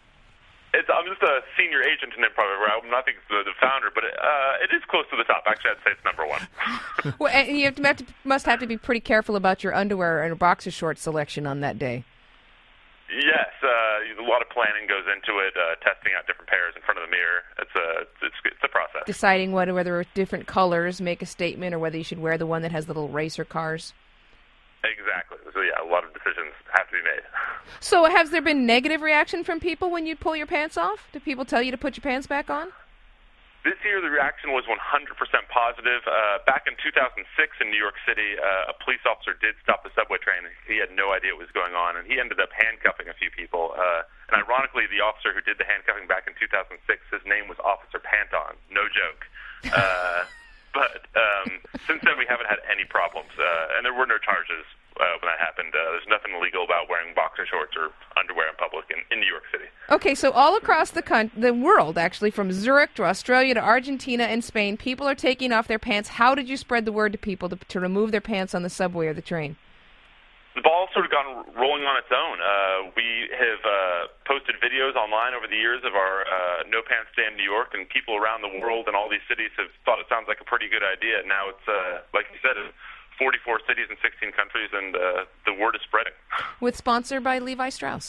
I'm just a senior agent in Improv Everywhere. I'm not the founder, but it is close to the top. Actually, I'd say it's number 1. Well, and you must have to be pretty careful about your underwear and boxer short selection on that day. Yes, a lot of planning goes into it, testing out different pairs in front of the mirror. It's a process. Deciding whether different colors make a statement or whether you should wear the one that has little racer cars. Exactly. So, yeah, a lot of decisions have to be made. So has there been negative reaction from people when you pull your pants off? Do people tell you to put your pants back on? This year, the reaction was 100% positive. Back in 2006 in New York City, a police officer did stop the subway train. He had no idea what was going on, and he ended up handcuffing a few people. And ironically, the officer who did the handcuffing back in 2006, his name was Officer Panton. No joke. But since then, we haven't had any problems, and there were no charges when that happened. There's nothing illegal about wearing boxer shorts or underwear in public in New York City. Okay, so all across the world, actually, from Zurich to Australia to Argentina and Spain, people are taking off their pants. How did you spread the word to people to remove their pants on the subway or the train? The ball's sort of gone rolling on its own. We have posted videos online over the years of our No Pants Day in New York, and people around the world and all these cities have thought it sounds like a pretty good idea. Now it's, like you said, 44 cities in 16 countries, and the word is spreading. With sponsor by Levi Strauss.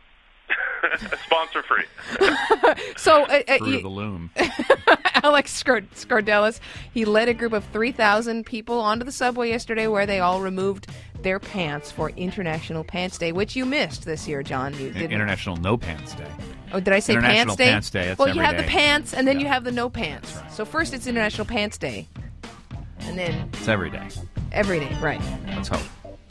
Sponsor free. So through the loom. Alex Scardellis, he led a group of 3,000 people onto the subway yesterday where they all removed their pants for International Pants Day, which you missed this year, John. You didn't. International No Pants Day. Oh, did I say International Pants Day? Pants Day. That's well, you every have day. the pants, and then you have the no pants. Right. So first it's International Pants Day, and then it's every day. Every day, right? Let's hope.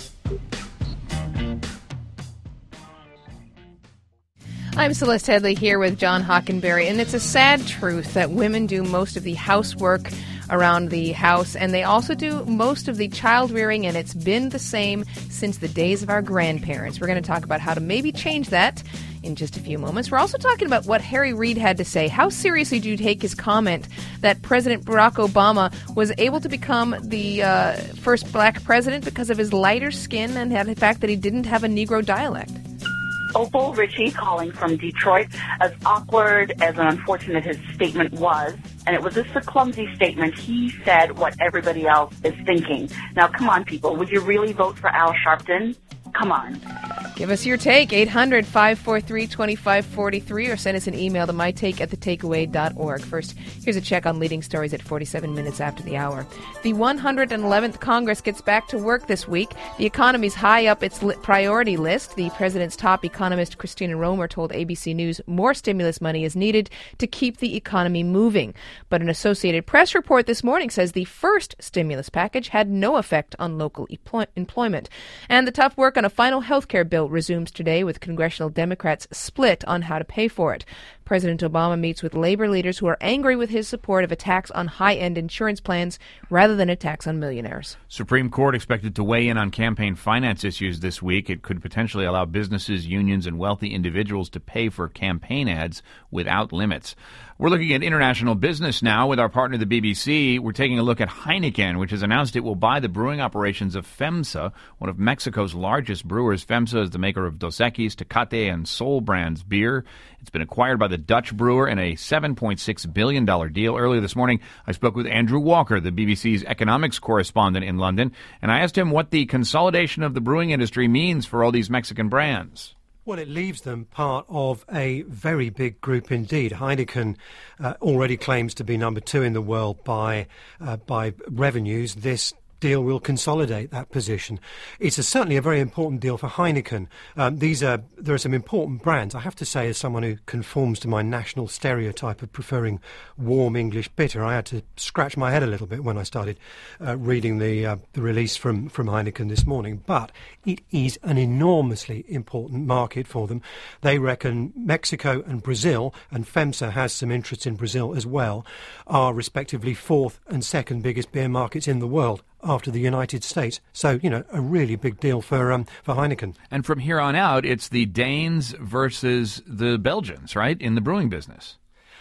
I'm Celeste Headley here with John Hockenberry, and it's a sad truth that women do most of the housework around the house, and they also do most of the child rearing, and it's been the same since the days of our grandparents. We're going to talk about how to maybe change that in just a few moments. We're also talking about what Harry Reid had to say. How seriously do you take his comment that President Barack Obama was able to become the first black president because of his lighter skin and the fact that he didn't have a Negro dialect? Opal Ritchie calling from Detroit. As awkward as and unfortunate his statement was, and it was just a clumsy statement, he said what everybody else is thinking. Now, come on, people. Would you really vote for Al Sharpton? Come on. Give us your take, 800-543-2543, or send us an email to mytake@thetakeaway.org. First, here's a check on leading stories at 47 minutes after the hour. The 111th Congress gets back to work this week. The economy's high up its priority list. The president's top economist, Christina Romer, told ABC News more stimulus money is needed to keep the economy moving. But an Associated Press report this morning says the first stimulus package had no effect on local employment. And the tough work on a final health care bill resumes today, with congressional Democrats split on how to pay for it. President Obama meets with labor leaders who are angry with his support of a tax on high-end insurance plans rather than a tax on millionaires. Supreme Court expected to weigh in on campaign finance issues this week. It could potentially allow businesses, unions, and wealthy individuals to pay for campaign ads without limits. We're looking at international business now with our partner, the BBC. We're taking a look at Heineken, which has announced it will buy the brewing operations of FEMSA, one of Mexico's largest brewers. FEMSA is the maker of Dos Equis, Tecate, and Sol Brands beer. It's been acquired by the Dutch brewer in a $7.6 billion deal. Earlier this morning, I spoke with Andrew Walker, the BBC's economics correspondent in London, and I asked him what the consolidation of the brewing industry means for all these Mexican brands. Well, it leaves them part of a very big group indeed. Heineken already claims to be number 2 in the world by revenues. This deal will consolidate that position. It's certainly a very important deal for Heineken. There are some important brands. I have to say, as someone who conforms to my national stereotype of preferring warm English bitter, I had to scratch my head a little bit when I started reading the release from Heineken this morning. But it is an enormously important market for them. They reckon Mexico and Brazil, and FEMSA has some interest in Brazil as well, are respectively 4th and 2nd biggest beer markets in the world, after the United States. So, a really big deal for Heineken. And from here on out, it's the Danes versus the Belgians, right, in the brewing business?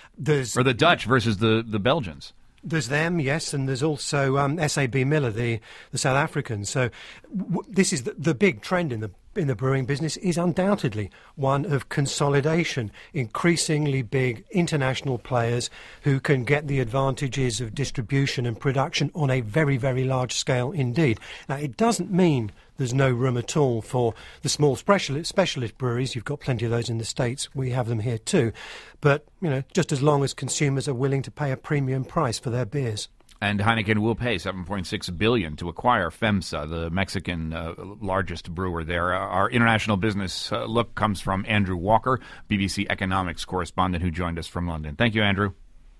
Or the Dutch versus the Belgians. There's them, yes, and there's also SAB Miller, the South Africans. So this is the big trend in the brewing business is undoubtedly one of consolidation. Increasingly big international players who can get the advantages of distribution and production on a very, very large scale indeed. Now, it doesn't mean there's no room at all for the small specialist breweries. You've got plenty of those in the States. We have them here too. But, just as long as consumers are willing to pay a premium price for their beers. And Heineken will pay $7.6 billion to acquire FEMSA, the Mexican largest brewer there. Our international business look comes from Andrew Walker, BBC economics correspondent who joined us from London. Thank you, Andrew.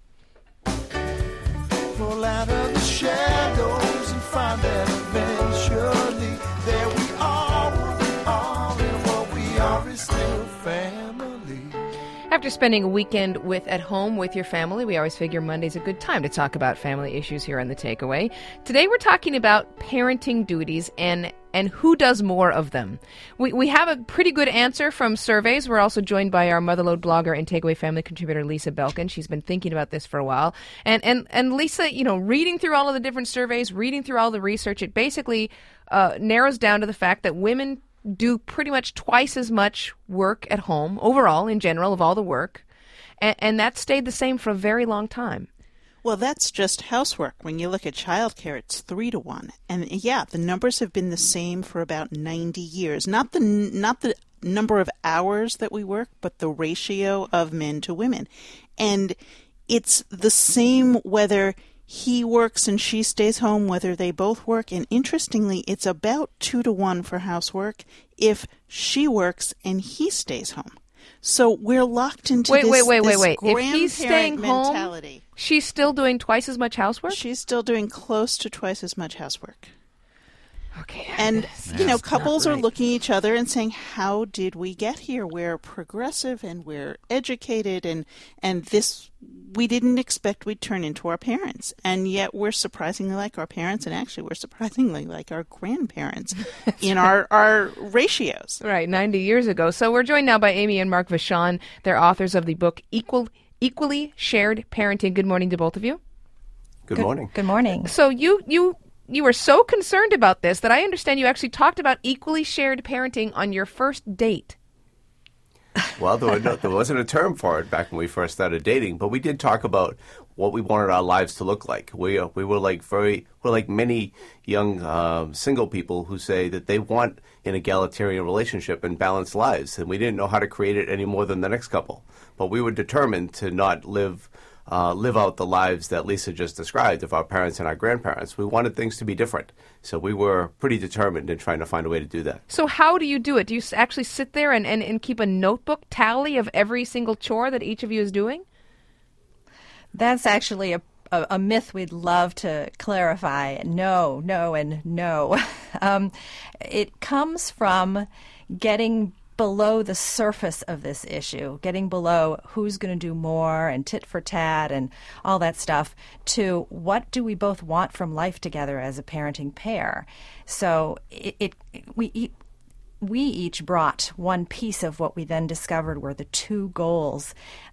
Pull out of the shadows and find that eventually there we are, and what we are is still family. After spending a weekend at home with your family, we always figure Monday's a good time to talk about family issues here on The Takeaway. Today we're talking about parenting duties and who does more of them. We have a pretty good answer from surveys. We're also joined by our Motherlode blogger and Takeaway family contributor, Lisa Belkin. She's been thinking about this for a while. And Lisa, reading through all of the different surveys, reading through all the research, it basically narrows down to the fact that women do pretty much twice as much work at home, overall, in general, of all the work. And that stayed the same for a very long time. Well, that's just housework. When you look at childcare, it's 3-to-1. And yeah, the numbers have been the same for about 90 years. Not the number of hours that we work, but the ratio of men to women. And it's the same whether he works and she stays home, whether they both work. And interestingly, it's about 2-to-1 for housework if she works and he stays home. So we're locked into wait. this If he's staying mentality. home, she's still doing twice as much housework? She's still doing close to twice as much housework. Okay. And, couples are looking at each other and saying, how did we get here? We're progressive and we're educated and this, we didn't expect we'd turn into our parents. And yet we're surprisingly like our parents, and actually we're surprisingly like our grandparents in our ratios. Right, 90 years ago. So we're joined now by Amy and Mark Vachon. They're authors of the book Equally Shared Parenting. Good morning to both of you. Good morning. Good morning. So you were so concerned about this that I understand you actually talked about equally shared parenting on your first date. Well, there wasn't a term for it back when we first started dating, but we did talk about what we wanted our lives to look like. We're like many young single people who say that they want an egalitarian relationship and balanced lives, and we didn't know how to create it any more than the next couple. But we were determined to not live out the lives that Lisa just described of our parents and our grandparents. We wanted things to be different. So we were pretty determined in trying to find a way to do that. So how do you do it? Do you actually sit there and keep a notebook tally of every single chore that each of you is doing? That's actually a myth we'd love to clarify. No, and no. It comes from getting below the surface of this issue, getting below who's going to do more and tit for tat and all that stuff, to what do we both want from life together as a parenting pair. So we each brought one piece of what we then discovered were the two goals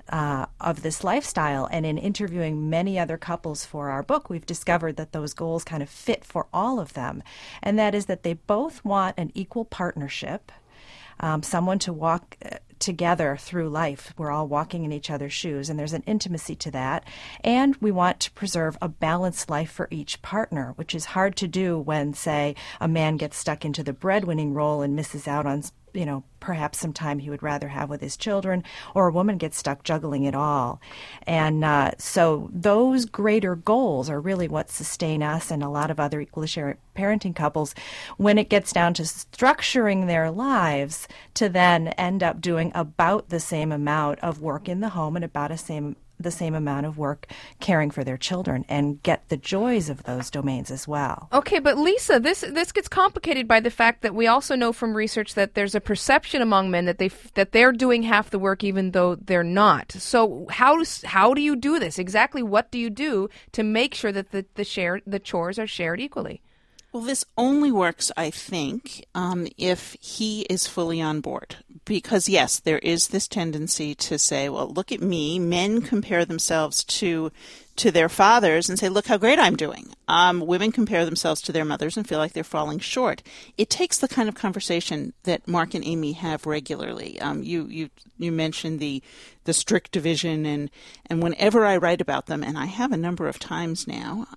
of this lifestyle. And in interviewing many other couples for our book, we've discovered that those goals kind of fit for all of them. And that is that they both want an equal partnership, someone to walk together through life. We're all walking in each other's shoes, and there's an intimacy to that. And we want to preserve a balanced life for each partner, which is hard to do when, say, a man gets stuck into the breadwinning role and misses out on, perhaps some time he would rather have with his children, or a woman gets stuck juggling it all. And so those greater goals are really what sustain us and a lot of other equally shared parenting couples when it gets down to structuring their lives to then end up doing about the same amount of work in the home and about the same amount of work caring for their children, and get the joys of those domains as well. Okay, but Lisa, this gets complicated by the fact that we also know from research that there's a perception among men that they're doing half the work even though they're not. So how do you do this? Exactly what do you do to make sure that the chores are shared equally? Well, this only works, I think, if he is fully on board. Because, yes, there is this tendency to say, well, look at me. Men compare themselves to their fathers and say, look how great I'm doing. Women compare themselves to their mothers and feel like they're falling short. It takes the kind of conversation that Mark and Amy have regularly. You mentioned the strict division, and whenever I write about them, and I have a number of times now,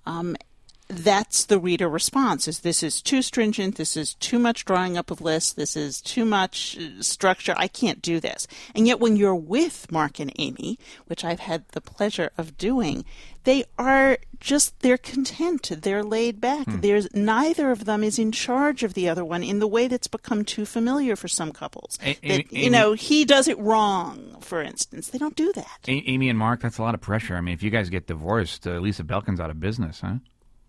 that's the reader response, is this is too stringent, this is too much drawing up of lists, this is too much structure, I can't do this. And yet when you're with Mark and Amy, which I've had the pleasure of doing, they're content, they're laid back. There's neither of them is in charge of the other one in the way that's become too familiar for some couples. He does it wrong, for instance. They don't do that. Amy and Mark, that's a lot of pressure. I mean, if you guys get divorced, Lisa Belkin's out of business, huh?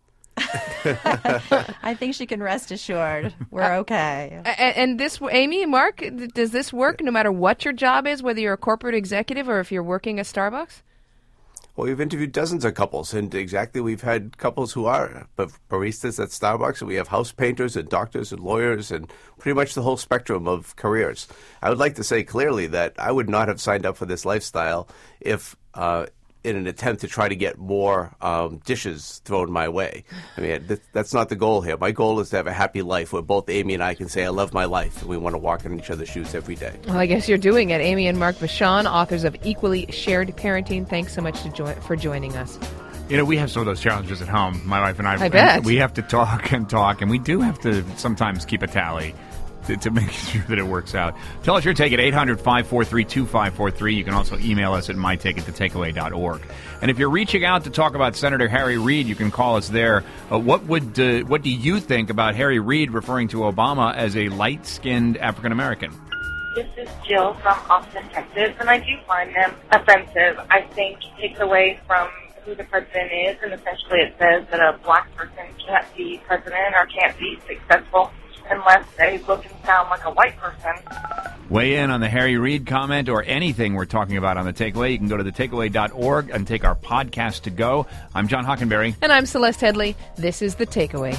I think she can rest assured we're okay. And this, Amy and Mark, does this work no matter what your job is, whether you're a corporate executive or if you're working at Starbucks? Well, we've interviewed dozens of couples, and we've had couples who are baristas at Starbucks, and we have house painters and doctors and lawyers and pretty much the whole spectrum of careers. I would like to say clearly that I would not have signed up for this lifestyle if in an attempt to try to get more dishes thrown my way. I mean, that's not the goal here. My goal is to have a happy life where both Amy and I can say, I love my life, and we want to walk in each other's shoes every day. Well, I guess you're doing it. Amy and Mark Vachon, authors of Equally Shared Parenting. Thanks so much for joining us. We have some of those challenges at home, my wife and I. I bet. We have to talk, and we do have to sometimes keep a tally to make sure that it works out. Tell us your take at 800-543-2543. You can also email us at mytickettotakeaway.org. And if you're reaching out to talk about Senator Harry Reid, you can call us there. What do you think about Harry Reid referring to Obama as a light-skinned African-American? This is Jill from Austin, Texas, and I do find them offensive. I think it takes away from who the president is, and essentially it says that a black person can't be president or can't be successful unless they look and sound like a white person. Weigh in on the Harry Reid comment or anything we're talking about on The Takeaway. You can go to thetakeaway.org and take our podcast to go. I'm John Hockenberry. And I'm Celeste Headley. This is The Takeaway.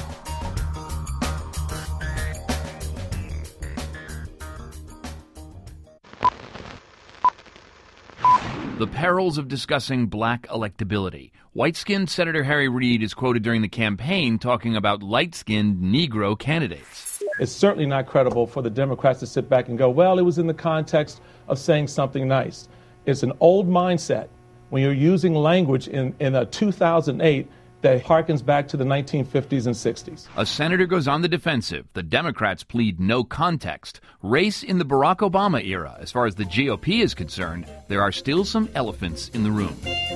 The perils of discussing black electability. White-skinned Senator Harry Reid is quoted during the campaign talking about light-skinned Negro candidates. It's certainly not credible for the Democrats to sit back and go, well, it was in the context of saying something nice. It's an old mindset when you're using language in a 2008 that harkens back to the 1950s and 60s. A senator goes on the defensive. The Democrats plead no context. Race in the Barack Obama era. As far as the GOP is concerned, there are still some elephants in the room.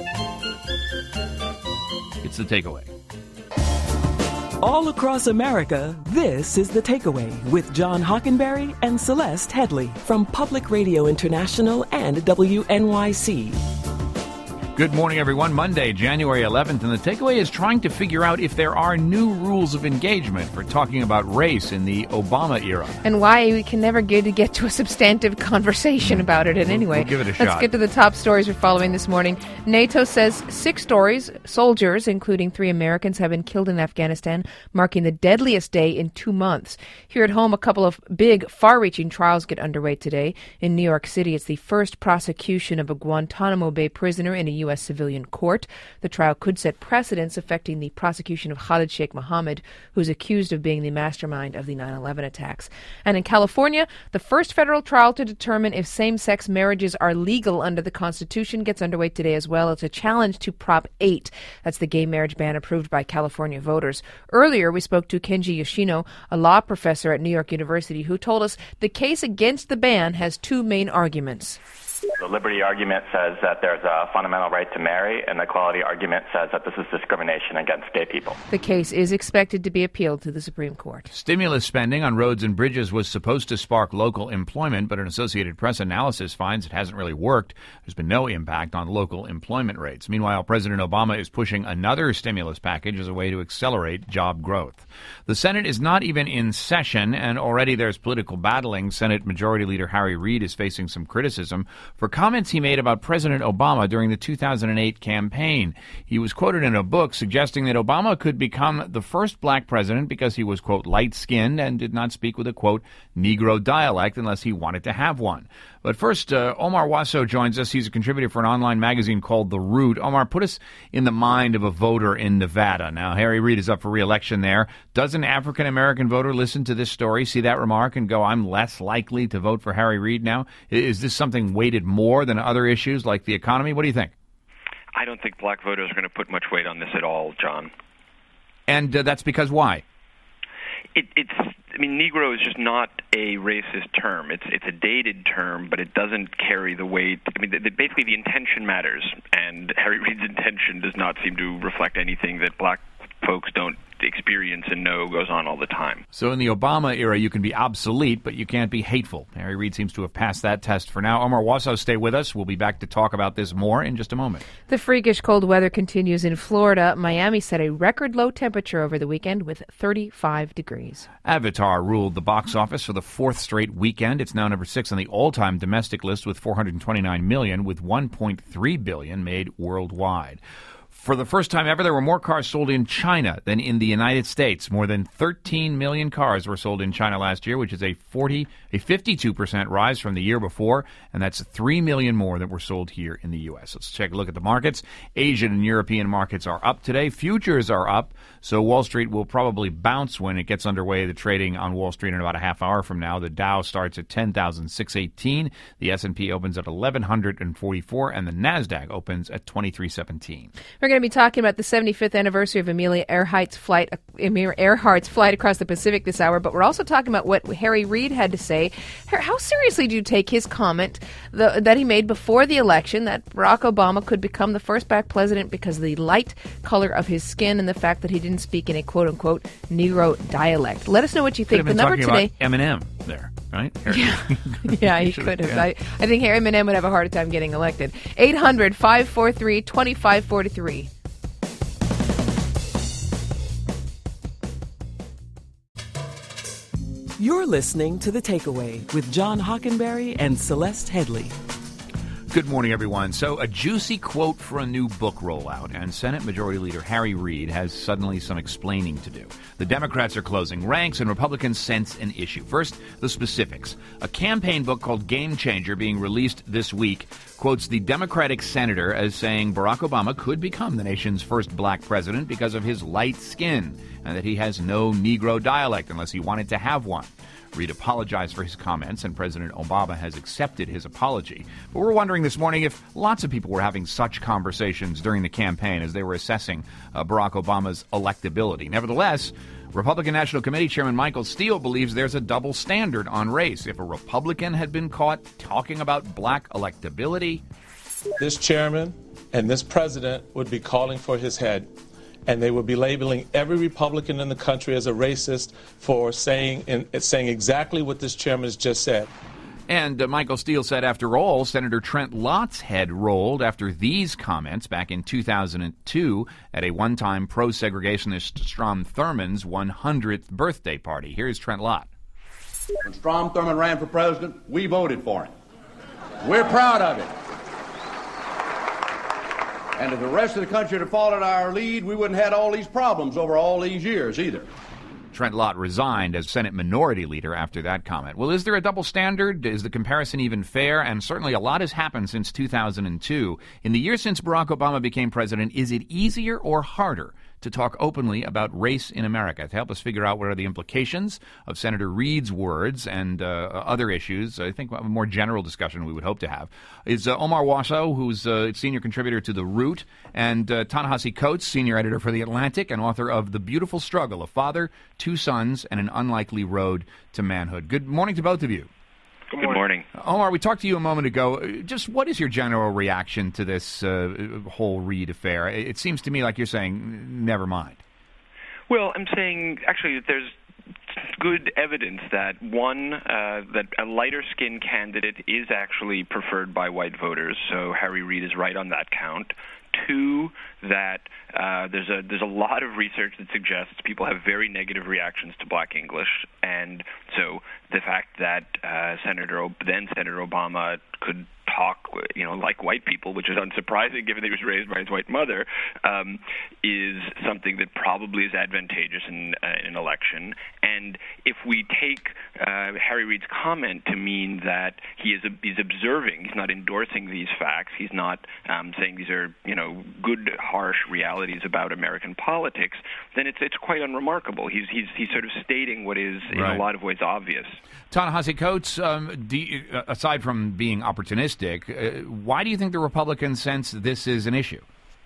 It's The Takeaway. All across America, this is The Takeaway with John Hockenberry and Celeste Headley from Public Radio International and WNYC. Good morning, everyone. Monday, January 11th, and The Takeaway is trying to figure out if there are new rules of engagement for talking about race in the Obama era. And why we can never get to a substantive conversation about it. And anyway, we'll give it a shot. Let's get to the top stories we're following this morning. NATO says 6 soldiers, including 3 Americans, have been killed in Afghanistan, marking the deadliest day in 2 months. Here at home, a couple of big, far-reaching trials get underway today. In New York City, it's the first prosecution of a Guantanamo Bay prisoner in a U.S. civilian court. The trial could set precedents affecting the prosecution of Khalid Sheikh Mohammed, who's accused of being the mastermind of the 9/11 attacks. And in California, the first federal trial to determine if same-sex marriages are legal under the Constitution gets underway today as well. It's a challenge to Prop 8. That's the gay marriage ban approved by California voters. Earlier, we spoke to Kenji Yoshino, a law professor at New York University, who told us the case against the ban has 2 main arguments. The liberty argument says that there's a fundamental right to marry, and the equality argument says that this is discrimination against gay people. The case is expected to be appealed to the Supreme Court. Stimulus spending on roads and bridges was supposed to spark local employment, but an Associated Press analysis finds it hasn't really worked. There's been no impact on local employment rates. Meanwhile, President Obama is pushing another stimulus package as a way to accelerate job growth. The Senate is not even in session, and already there's political battling. Senate Majority Leader Harry Reid is facing some criticism for comments he made about President Obama during the 2008 campaign. He was quoted in a book suggesting that Obama could become the first black president because he was, quote, light-skinned and did not speak with a, quote, Negro dialect unless he wanted to have one. But first, Omar Wasso joins us. He's a contributor for an online magazine called The Root. Omar, put us in the mind of a voter in Nevada. Now, Harry Reid is up for re-election there. Does an African-American voter listen to this story, see that remark, and go, I'm less likely to vote for Harry Reid now? Is this something weighted more than other issues like the economy? What do you think? I don't think black voters are going to put much weight on this at all, John. And that's because why? Negro is just not a racist term. It's a dated term, but it doesn't carry the weight. Basically the intention matters, and Harry Reid's intention does not seem to reflect anything that black folks don't experience and know goes on all the time. So in the Obama era, you can be obsolete, but you can't be hateful. Harry Reid seems to have passed that test for now. Omar Wasso, stay with us. We'll be back to talk about this more in just a moment. The freakish cold weather continues in Florida. Miami set a record low temperature over the weekend with 35 degrees. Avatar ruled the box office for the 4th straight weekend. It's now number 6 on the all-time domestic list with $429 million, with $1.3 billion made worldwide. For the first time ever, there were more cars sold in China than in the United States. More than 13 million cars were sold in China last year, which is a 52% rise from the year before, and that's 3 million more that were sold here in the U.S. Let's take a look at the markets. Asian and European markets are up today. Futures are up, so Wall Street will probably bounce when it gets underway. The trading on Wall Street in about a half hour from now. The Dow starts at 10,618. The S&P opens at 1,144, and the NASDAQ opens at 2317. We're going to be talking about the 75th anniversary of Amelia Earhart's flight across the Pacific this hour, but we're also talking about what Harry Reid had to say. How seriously do you take his comment that he made before the election that Barack Obama could become the first black president because of the light color of his skin and the fact that he didn't speak in a quote-unquote Negro dialect? Let us know what you think. The number today... Eminem there. right? Yeah, he could have. I think Harry Minam would have a harder time getting elected. 800-543-2543. You're listening to The Takeaway with John Hockenberry and Celeste Headley. Good morning, everyone. So, a juicy quote for a new book rollout, and Senate Majority Leader Harry Reid has suddenly some explaining to do. The Democrats are closing ranks, and Republicans sense an issue. First, the specifics. A campaign book called Game Changer, being released this week, quotes the Democratic senator as saying Barack Obama could become the nation's first black president because of his light skin, and that he has no Negro dialect unless he wanted to have one. Reid apologized for his comments, and President Obama has accepted his apology. But we're wondering this morning if lots of people were having such conversations during the campaign as they were assessing Barack Obama's electability. Nevertheless, Republican National Committee Chairman Michael Steele believes there's a double standard on race. If a Republican had been caught talking about black electability, this chairman and this president would be calling for his head. And they would be labeling every Republican in the country as a racist for saying exactly what this chairman has just said. And Michael Steele said, after all, Senator Trent Lott's head rolled after these comments back in 2002 at a one-time pro-segregationist Strom Thurmond's 100th birthday party. Here's Trent Lott. When Strom Thurmond ran for president, we voted for him. We're proud of it. And if the rest of the country had followed our lead, we wouldn't have had all these problems over all these years either. Trent Lott resigned as Senate Minority Leader after that comment. Well, is there a double standard? Is the comparison even fair? And certainly a lot has happened since 2002. In the year since Barack Obama became president, is it easier or harder to talk openly about race in America? To help us figure out what are the implications of Senator Reid's words and other issues, I think a more general discussion we would hope to have, is Omar Wasow, who's a senior contributor to The Root, and Ta-Nehisi Coates, senior editor for The Atlantic and author of The Beautiful Struggle, A Father, Two Sons, and an Unlikely Road to Manhood. Good morning to both of you. Good morning. Omar, we talked to you a moment ago. Just what is your general reaction to this whole Reid affair? It seems to me like you're saying, never mind. Well, I'm saying, actually, that there's good evidence that, one, that a lighter-skinned candidate is actually preferred by white voters, so Harry Reid is right on that count. Two, that there's a lot of research that suggests people have very negative reactions to black English, and so the fact that Senator Obama could talk, like white people, which is unsurprising given that he was raised by his white mother, is something that probably is advantageous in an election. And if we take Harry Reid's comment to mean that he's observing, he's not endorsing these facts, he's not saying these are good, harsh realities about American politics, then it's quite unremarkable. He's sort of stating what is in a lot of ways obvious. Ta-Nehisi Coates, aside from being opportunistic, why do you think the Republicans sense this is an issue?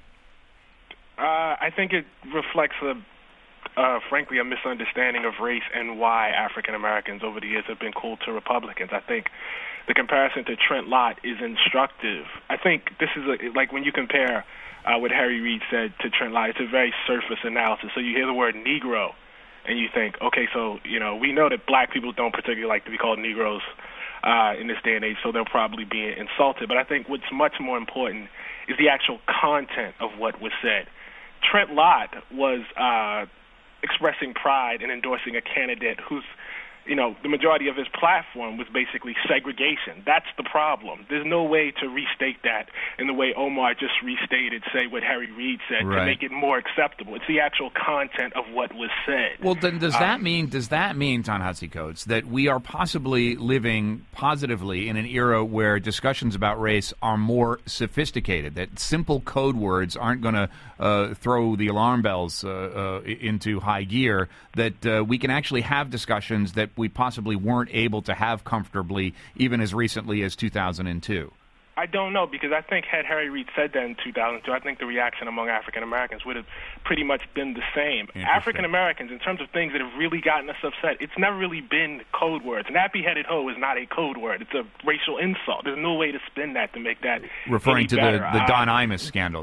I think it reflects, frankly, a misunderstanding of race and why African Americans over the years have been cool to Republicans. I think the comparison to Trent Lott is instructive. I think this is like when you compare what Harry Reid said to Trent Lott, it's a very surface analysis. So you hear the word Negro, and you think, okay, so we know that black people don't particularly like to be called Negroes in this day and age, so they'll probably be insulted. But I think what's much more important is the actual content of what was said. Trent Lott was expressing pride in endorsing a candidate who's, the majority of his platform was basically segregation. That's the problem. There's no way to restate that in the way Omar just restated, say, what Harry Reid said to make it more acceptable. It's the actual content of what was said. Well, then does that mean, Ta-Nehisi Coates, that we are possibly living positively in an era where discussions about race are more sophisticated, that simple code words aren't going to throw the alarm bells into high gear, that we can actually have discussions that we possibly weren't able to have comfortably even as recently as 2002? I don't know, because I think had Harry Reid said that in 2002, I think the reaction among African Americans would have pretty much been the same. African Americans, in terms of things that have really gotten us upset, it's never really been code words. Nappy-headed hoe is not a code word. It's a racial insult. There's no way to spin that to make that referring to better. the Don Imus scandal there.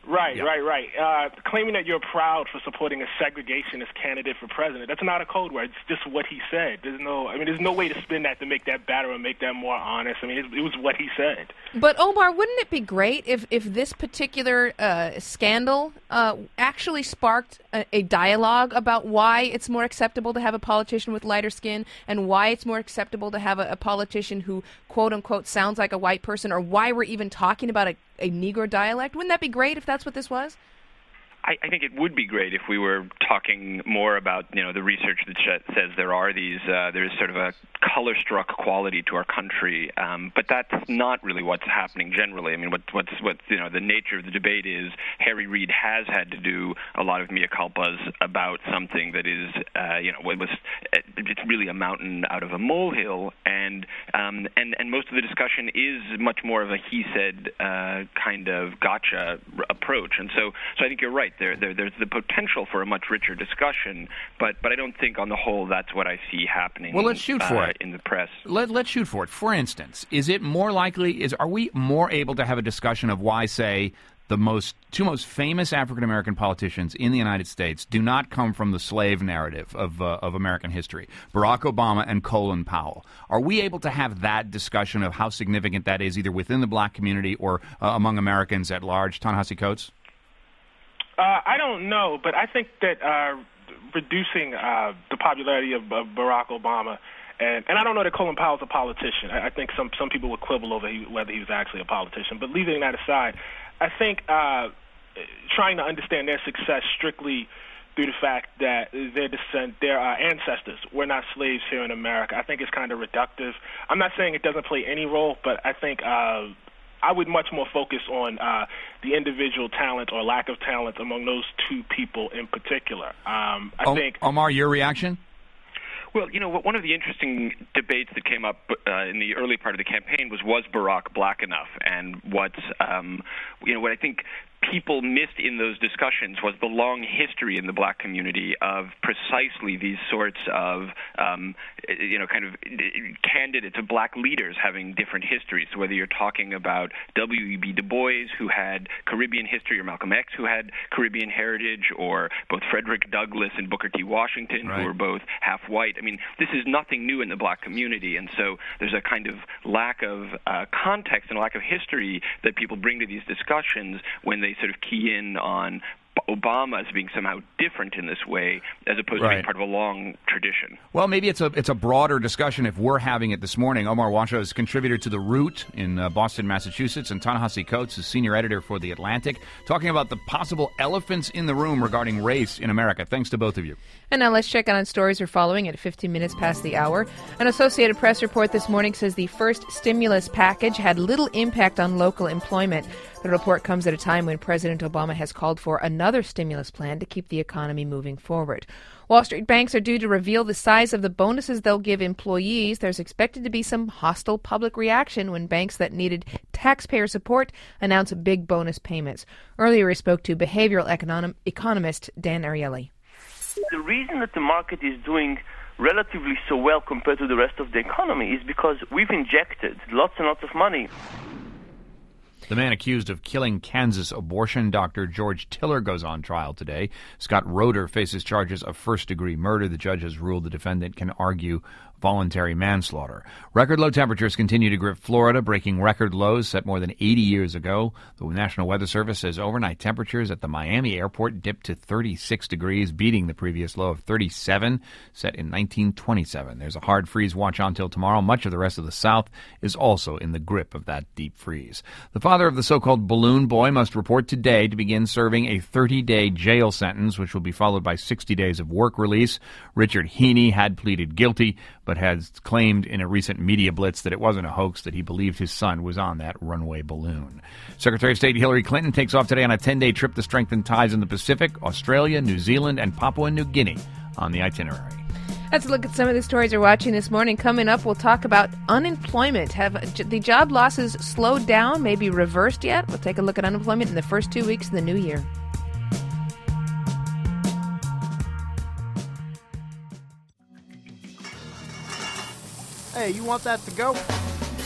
Right. Claiming that you're proud for supporting a segregationist candidate for president, that's not a code word. It's just what he said. There's no way to spin that to make that better or make that more honest. I mean, it was what he said. But, Omar, wouldn't it be great if this particular scandal actually sparked a dialogue about why it's more acceptable to have a politician with lighter skin and why it's more acceptable to have a politician who, quote-unquote, sounds like a white person, or why we're even talking about a Negro dialect? Wouldn't that be great if that's what this was? I think it would be great if we were talking more about, the research that says there's sort of a color-struck quality to our country, but that's not really what's happening generally. I mean, what's the nature of the debate is Harry Reid has had to do a lot of mea culpas about something that is, it's really a mountain out of a molehill, and most of the discussion is much more of a he said kind of gotcha approach, and so I think you're right. There's the potential for a much richer discussion, but I don't think on the whole that's what I see happening. Well, let's shoot for it in the press. Let's shoot for it. For instance, is it more likely? Are we more able to have a discussion of why, say, the two most famous African American politicians in the United States do not come from the slave narrative of American history, Barack Obama and Colin Powell? Are we able to have that discussion of how significant that is, either within the black community or among Americans at large? Ta-Nehisi Coates? I don't know, but I think that reducing the popularity of Barack Obama, and I don't know that Colin Powell's a politician. I think some people would quibble over whether he was actually a politician. But leaving that aside, I think trying to understand their success strictly through the fact that their ancestors were not slaves here in America, I think is kind of reductive. I'm not saying it doesn't play any role, but I think I would much more focus on the individual talent or lack of talent among those two people in particular. I think Omar, your reaction? Well, one of the interesting debates that came up in the early part of the campaign was Barack black enough? And what I think people missed in those discussions was the long history in the black community of precisely these sorts of, kind of candidates of black leaders having different histories. So whether you're talking about W.E.B. Du Bois, who had Caribbean history, or Malcolm X, who had Caribbean heritage, or both Frederick Douglass and Booker T. Washington, who were both half white. I mean, this is nothing new in the black community, and so there's a kind of lack of context and a lack of history that people bring to these discussions when they sort of key in on Obama as being somehow different in this way, as opposed to being part of a long tradition. Well, maybe it's a broader discussion if we're having it this morning. Omar Washoe is contributor to The Root in Boston, Massachusetts, and Ta-Nehisi Coates is senior editor for The Atlantic, talking about the possible elephants in the room regarding race in America. Thanks to both of you. And now let's check on stories we're following at 15 minutes past the hour. An Associated Press report this morning says the first stimulus package had little impact on local employment. The report comes at a time when President Obama has called for another stimulus plan to keep the economy moving forward. Wall Street banks are due to reveal the size of the bonuses they'll give employees. There's expected to be some hostile public reaction when banks that needed taxpayer support announce big bonus payments. Earlier, we spoke to behavioral economist Dan Ariely. The reason that the market is doing relatively so well compared to the rest of the economy is because we've injected lots and lots of money. The man accused of killing Kansas abortion doctor George Tiller goes on trial today. Scott Roeder faces charges of first-degree murder. The judge has ruled the defendant can argue voluntary manslaughter. Record low temperatures continue to grip Florida, breaking record lows set more than 80 years ago. The National Weather Service says overnight temperatures at the Miami airport dipped to 36 degrees, beating the previous low of 37 set in 1927. There's a hard freeze watch on till tomorrow. Much of the rest of the South is also in the grip of that deep freeze. The father of the so-called balloon boy must report today to begin serving a 30-day jail sentence, which will be followed by 60 days of work release. Richard Heaney had pleaded guilty, but has claimed in a recent media blitz that it wasn't a hoax, that he believed his son was on that runway balloon. Secretary of State Hillary Clinton takes off today on a 10-day trip to strengthen ties in the Pacific, Australia, New Zealand, and Papua New Guinea on the itinerary. Let's look at some of the stories we're watching this morning. Coming up, we'll talk about unemployment. Have the job losses slowed down, maybe reversed yet? We'll take a look at unemployment in the first 2 weeks of the new year. Hey, you want that to go?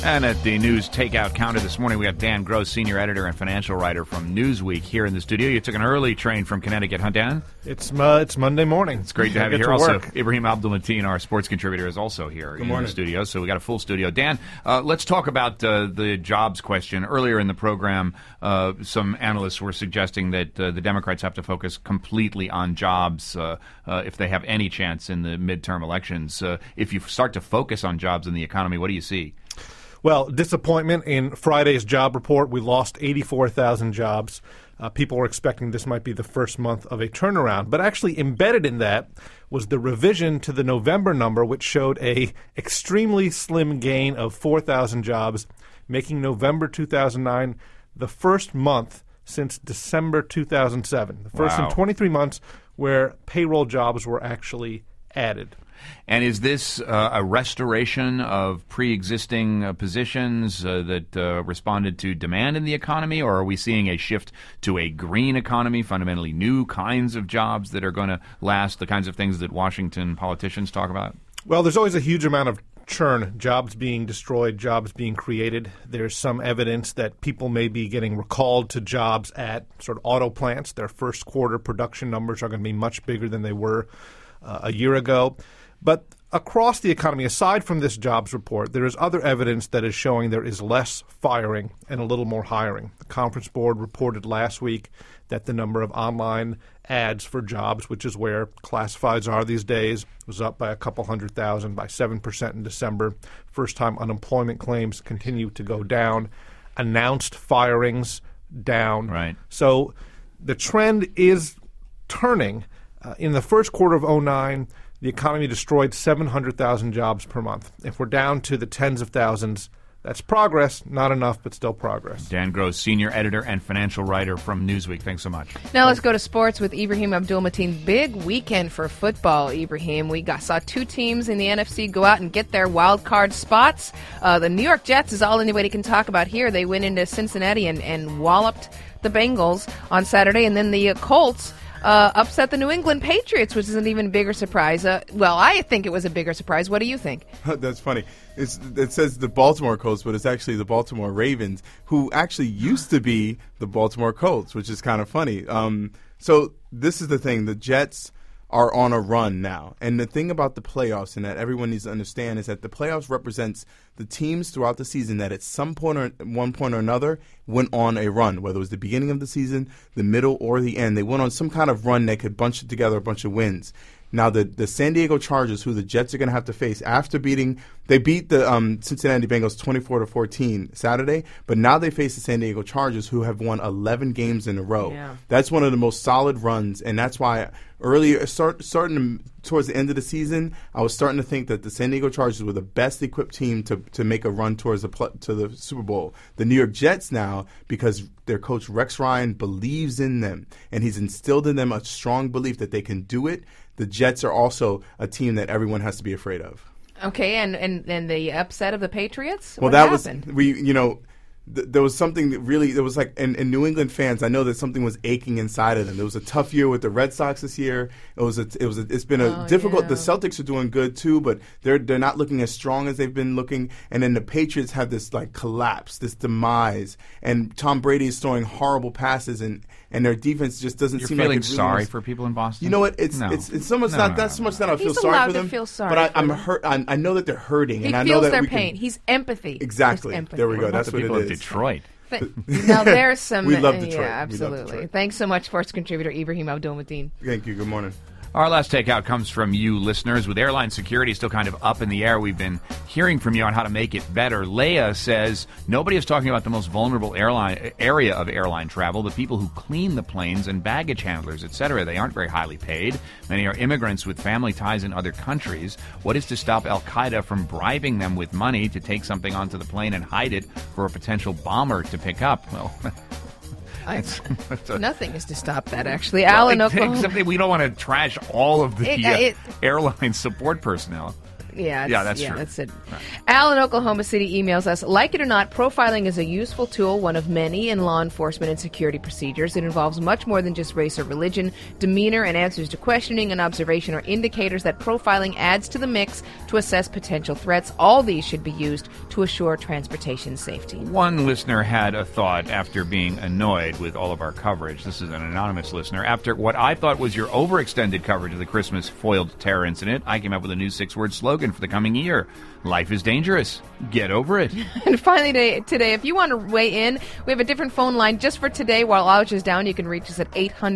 And at the news takeout counter this morning, we have Dan Gross, senior editor and financial writer from Newsweek, here in the studio. You took an early train from Connecticut, huh, Dan? It's Monday morning. It's great to have you here. Also, Ibrahim Abdul-Mateen, our sports contributor, is also here in the studio. So we got a full studio. Dan, let's talk about the jobs question. Earlier in the program, some analysts were suggesting that the Democrats have to focus completely on jobs if they have any chance in the midterm elections. If you start to focus on jobs in the economy, what do you see? Well, disappointment in Friday's job report. We lost 84,000 jobs. People were expecting this might be the first month of a turnaround. But actually embedded in that was the revision to the November number, which showed a extremely slim gain of 4,000 jobs, making November 2009 the first month since December 2007. The first in 23 months where payroll jobs were actually added. And is this a restoration of pre-existing positions that responded to demand in the economy, or are we seeing a shift to a green economy, fundamentally new kinds of jobs that are going to last, the kinds of things that Washington politicians talk about? Well, there's always a huge amount of churn, jobs being destroyed, jobs being created. There's some evidence that people may be getting recalled to jobs at sort of auto plants. Their first quarter production numbers are going to be much bigger than they were a year ago. But across the economy, aside from this jobs report, there is other evidence that is showing there is less firing and a little more hiring. The Conference Board reported last week that the number of online ads for jobs, which is where classifieds are these days, was up by a couple 100,000, by 7% in December. First-time unemployment claims continue to go down. Announced firings down. Right. So the trend is turning. In the first quarter of 2009, the economy destroyed 700,000 jobs per month. If we're down to the tens of thousands, that's progress. Not enough, but still progress. Dan Gross, senior editor and financial writer from Newsweek. Thanks so much. Now let's go to sports with Ibrahim Abdul-Mateen. Big weekend for football, Ibrahim. We saw two teams in the NFC go out and get their wild card spots. The New York Jets is all anybody can talk about here. They went into Cincinnati and walloped the Bengals on Saturday, and then the Colts upset the New England Patriots, which is an even bigger surprise. Well, I think it was a bigger surprise. What do you think? That's funny. It says the Baltimore Colts, but it's actually the Baltimore Ravens, who actually used to be the Baltimore Colts, which is kind of funny. So this is the thing. The Jets are on a run now. And the thing about the playoffs, and that everyone needs to understand, is that the playoffs represents the teams throughout the season that at some point or one point or another went on a run, whether it was the beginning of the season, the middle, or the end. They went on some kind of run that could bunch together a bunch of wins. Now, the San Diego Chargers, who the Jets are going to have to face after they beat the Cincinnati Bengals 24-14 Saturday, but now they face the San Diego Chargers, who have won 11 games in a row. Yeah. That's one of the most solid runs, and that's why earlier, starting towards the end of the season, I was starting to think that the San Diego Chargers were the best equipped team to make a run towards to the Super Bowl. The New York Jets now, because their coach Rex Ryan believes in them, and he's instilled in them a strong belief that they can do it. The Jets are also a team that everyone has to be afraid of. Okay, and the upset of the Patriots? Well, what happened? There was something that really, there was like, in New England fans, I know that something was aching inside of them. There was a tough year with the Red Sox this year. It's been a difficult. Yeah. The Celtics are doing good too, but they're not looking as strong as they've been looking. And then the Patriots have this like collapse, this demise, and Tom Brady is throwing horrible passes, and their defense just doesn't seem like it's really sorry for people in Boston. You know what? It's so much not so much that I feel sorry for them. Feel sorry but I'm hurt. I know that they're hurting, he and I feels know that their pain. He's empathy. Exactly. Empathy. There we go. That's what it is. Detroit. Now there's some. We love Detroit. Yeah, absolutely. Thanks so much, sports contributor Ibrahim Abdul-Mateen. Thank you. Good morning. Our last takeout comes from you listeners. With airline security still kind of up in the air, we've been hearing from you on how to make it better. Leia says nobody is talking about the most vulnerable area of airline travel, the people who clean the planes and baggage handlers, etc. They aren't very highly paid. Many are immigrants with family ties in other countries. What is to stop Al-Qaeda from bribing them with money to take something onto the plane and hide it for a potential bomber to pick up? Well, nothing is to stop that, actually. Al in Oklahoma. We don't want to trash all of the airline support personnel. That's true. That's it. Right. Al in Oklahoma City emails us, like it or not, profiling is a useful tool, one of many in law enforcement and security procedures. It involves much more than just race or religion. Demeanor and answers to questioning and observation are indicators that profiling adds to the mix to assess potential threats. All these should be used to assure transportation safety. One listener had a thought after being annoyed with all of our coverage. This is an anonymous listener. After what I thought was your overextended coverage of the Christmas foiled terror incident, I came up with a new 6-word slogan for the coming year. Life is dangerous. Get over it. And finally today, if you want to weigh in, we have a different phone line just for today. While Ouch is down, you can reach us at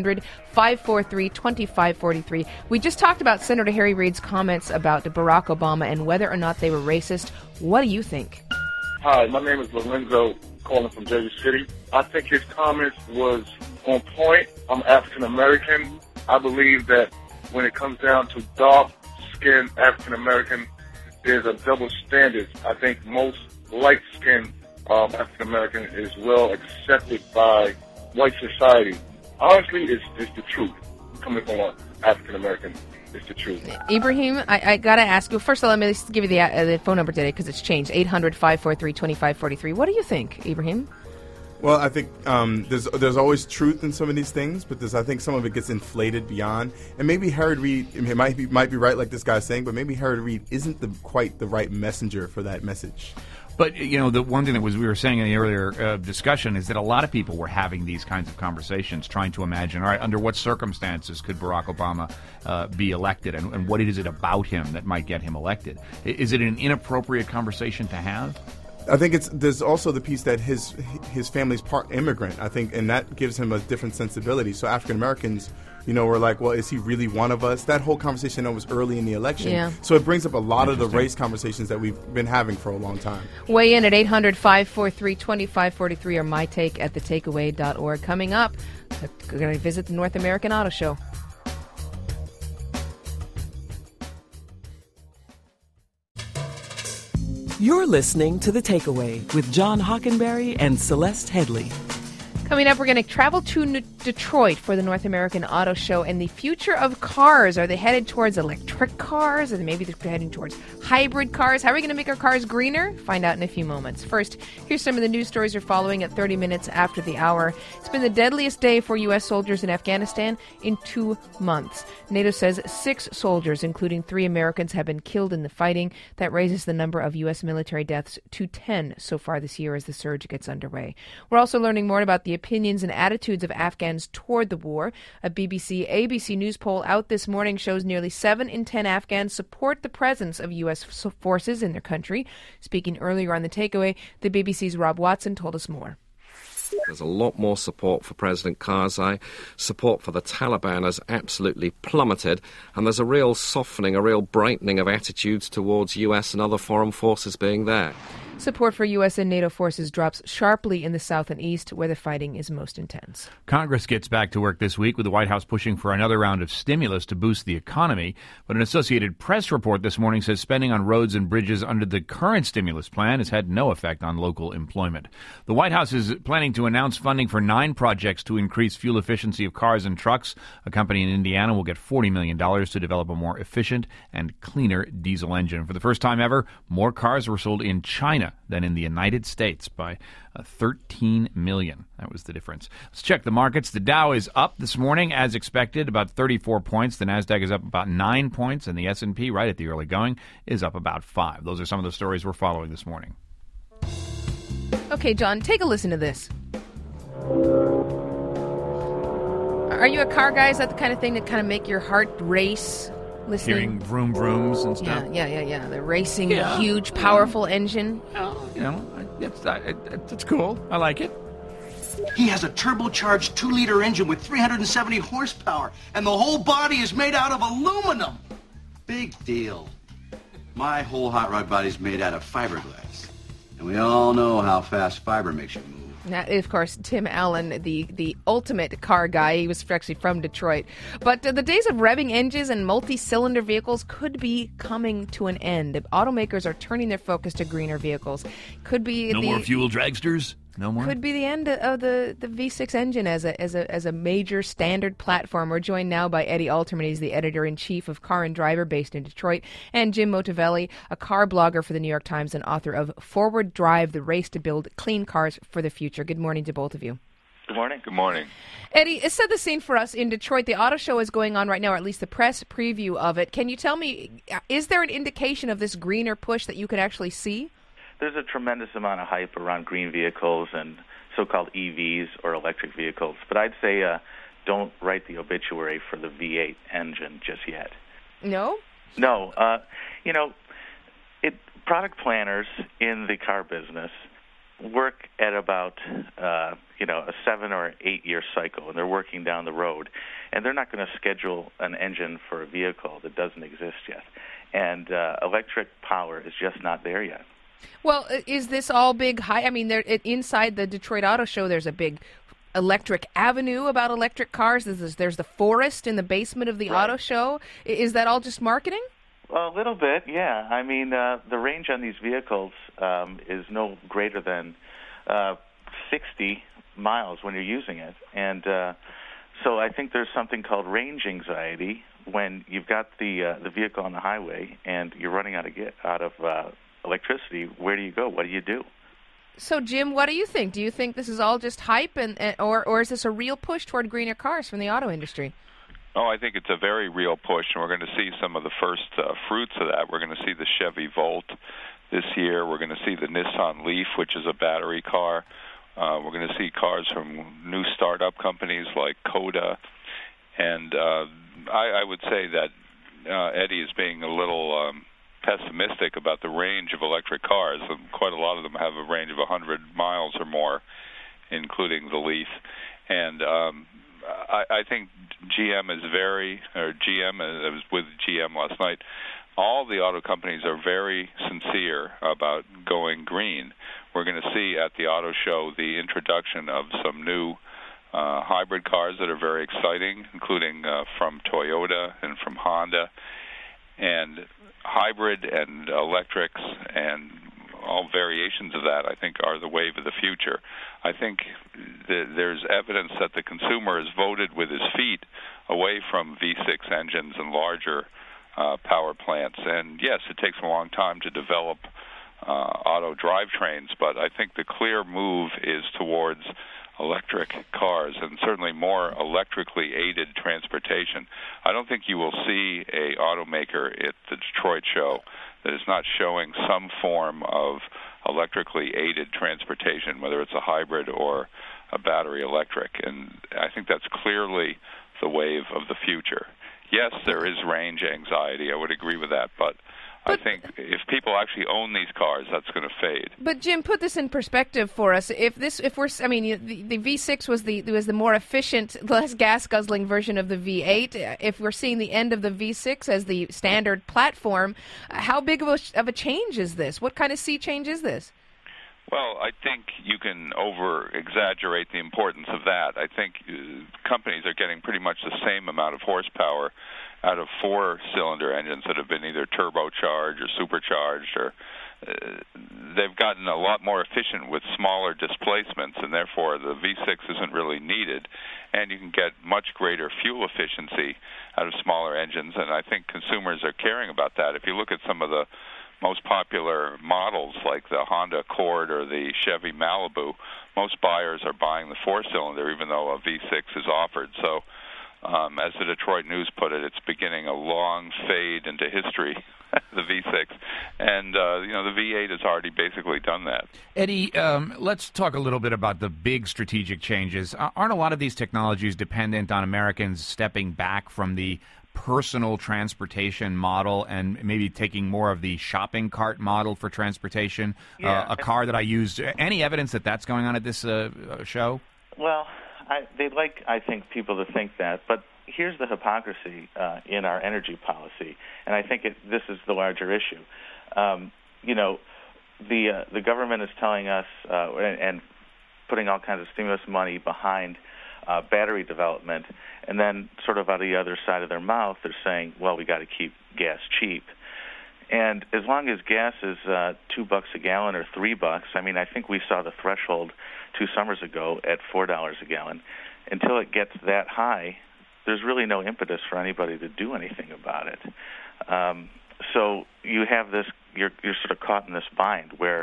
800-543-2543. We just talked about Senator Harry Reid's comments about Barack Obama and whether or not they were racist. What do you think? Hi, my name is Lorenzo, calling from Jersey City. I think his comments was on point. I'm African American. I believe that when it comes down to dark-skinned African American, there's a double standard. I think most light-skinned African American is well accepted by white society. Honestly, it's the truth. Coming from an African American, it's the truth. Ibrahim, I got to ask you. First of all, let me give you the phone number today because it's changed. 800-543-2543. What do you think, Ibrahim? Well, I think there's always truth in some of these things, but I think some of it gets inflated beyond. And maybe Harry Reid might be right, like this guy's saying, but maybe Harry Reid isn't quite the right messenger for that message. But, the one thing that we were saying in the earlier discussion is that a lot of people were having these kinds of conversations, trying to imagine, all right, under what circumstances could Barack Obama be elected, and what is it about him that might get him elected? Is it an inappropriate conversation to have? I think there's also the piece that his family's part immigrant, I think, and that gives him a different sensibility. So African Americans, were like, well, is he really one of us? That whole conversation was early in the election. Yeah. So it brings up a lot of the race conversations that we've been having for a long time. Weigh in at 800-543-2543 or mytake@thetakeaway.org. Coming up, we're going to visit the North American Auto Show. You're listening to The Takeaway with John Hockenberry and Celeste Headley. Coming up, we're going to travel to Detroit for the North American Auto Show and the future of cars. Are they headed towards electric cars? Or maybe they're heading towards hybrid cars? How are we going to make our cars greener? Find out in a few moments. First, here's some of the news stories you're following at 30 minutes after the hour. It's been the deadliest day for U.S. soldiers in Afghanistan in 2 months. NATO says 6 soldiers, including 3 Americans, have been killed in the fighting. That raises the number of U.S. military deaths to 10 so far this year as the surge gets underway. We're also learning more about the opinions and attitudes of Afghans toward the war. A BBC News poll out this morning shows nearly 7 in 10 Afghans support the presence of U.S. forces in their country. Speaking earlier on The Takeaway, the BBC's Rob Watson told us more. There's a lot more support for President Karzai. Support for the Taliban has absolutely plummeted, and there's a real softening, a real brightening of attitudes towards U.S. and other foreign forces being there. Support for U.S. and NATO forces drops sharply in the south and east, where the fighting is most intense. Congress gets back to work this week with the White House pushing for another round of stimulus to boost the economy. But an Associated Press report this morning says spending on roads and bridges under the current stimulus plan has had no effect on local employment. The White House is planning to announce funding for 9 projects to increase fuel efficiency of cars and trucks. A company in Indiana will get $40 million to develop a more efficient and cleaner diesel engine. For the first time ever, more cars were sold in China than in the United States by 13 million. That was the difference. Let's check the markets. The Dow is up this morning as expected, about 34 points. The Nasdaq is up about 9 points, and the S&P, right at the early going, is up about 5. Those are some of the stories we're following this morning. Okay, John, take a listen to this. Are you a car guy? Is that the kind of thing that kind of make your heart race? Listening. Hearing vroom vrooms and stuff. Yeah. The racing, huge, powerful engine. It's cool. I like it. He has a turbocharged 2-liter engine with 370 horsepower, and the whole body is made out of aluminum. Big deal. My whole hot rod body's made out of fiberglass, and we all know how fast fiber makes you move. Now, of course, Tim Allen, the ultimate car guy. He was actually from Detroit. But the days of revving engines and multi-cylinder vehicles could be coming to an end. Automakers are turning their focus to greener vehicles. Could be more fuel dragsters? No more? Could be the end of the V6 engine as a major standard platform. We're joined now by Eddie Alterman. He's the editor-in-chief of Car and Driver based in Detroit, and Jim Motivelli, a car blogger for the New York Times and author of Forward Drive, The Race to Build Clean Cars for the Future. Good morning to both of you. Good morning. Good morning. Eddie, set the scene for us in Detroit. The auto show is going on right now, or at least the press preview of it. Can you tell me, is there an indication of this greener push that you could actually see? There's a tremendous amount of hype around green vehicles and so-called EVs or electric vehicles. But I'd say don't write the obituary for the V8 engine just yet. No? No. Product planners in the car business work at about a 7 or 8 year cycle, and they're working down the road, and they're not going to schedule an engine for a vehicle that doesn't exist yet. And electric power is just not there yet. Well, is this all big hype? I mean, inside the Detroit Auto Show, there's a big electric avenue about electric cars. There's the forest in the basement of the auto show. Is that all just marketing? A little bit, yeah. I mean, the range on these vehicles is no greater than 60 miles when you're using it. And so I think there's something called range anxiety when you've got the vehicle on the highway and you're running out of electricity. Where do you go? What do you do? So, Jim, what do you think? Do you think this is all just hype, or is this a real push toward greener cars from the auto industry? Oh, I think it's a very real push, and we're going to see some of the first fruits of that. We're going to see the Chevy Volt this year. We're going to see the Nissan Leaf, which is a battery car. We're going to see cars from new startup companies like Coda. And I would say that Eddie is being a little pessimistic about the range of electric cars. Quite a lot of them have a range of 100 miles or more, including the Leaf. And I think I was with GM last night. All the auto companies are very sincere about going green. We're going to see at the auto show the introduction of some new hybrid cars that are very exciting, including from Toyota and from Honda. And hybrid and electrics and all variations of that, I think, are the wave of the future. I think there's evidence that the consumer has voted with his feet away from V6 engines and larger power plants. And yes, it takes a long time to develop auto drivetrains, but I think the clear move is towards electric cars and certainly more electrically aided transportation. I don't think you will see a automaker at the Detroit show that is not showing some form of electrically aided transportation, whether it's a hybrid or a battery electric. And I think that's clearly the wave of the future. Yes, there is range anxiety. I would agree with that, but I think if people actually own these cars, that's going to fade. But Jim, put this in perspective for us. The V6 was the more efficient, less gas guzzling version of the V8. If we're seeing the end of the V6 as the standard platform, how big of a change is this? What kind of sea change is this? Well, I think you can over-exaggerate the importance of that. I think companies are getting pretty much the same amount of horsepower out of four-cylinder engines that have been either turbocharged or supercharged, or they've gotten a lot more efficient with smaller displacements, and therefore the V6 isn't really needed. And you can get much greater fuel efficiency out of smaller engines, and I think consumers are caring about that. If you look at some of the most popular models like the Honda Accord or the Chevy Malibu, most buyers are buying the four-cylinder even though a V6 is offered. So as the Detroit News put it, it's beginning a long fade into history, the V6. And, the V8 has already basically done that. Eddie, let's talk a little bit about the big strategic changes. Aren't a lot of these technologies dependent on Americans stepping back from the personal transportation model and maybe taking more of the shopping cart model for transportation, a car that I use? Any evidence that that's going on at this show? Well, they'd like, I think, people to think that, but here's the hypocrisy in our energy policy, and I think this is the larger issue. The government is telling us and putting all kinds of stimulus money behind battery development, and then sort of out of the other side of their mouth, they're saying, well, we got to keep gas cheap. And as long as gas is $2 a gallon or $3, I mean, I think we saw the threshold 2 summers ago at $4 a gallon. Until it gets that high, there's really no impetus for anybody to do anything about it. So you have this, you're sort of caught in this bind where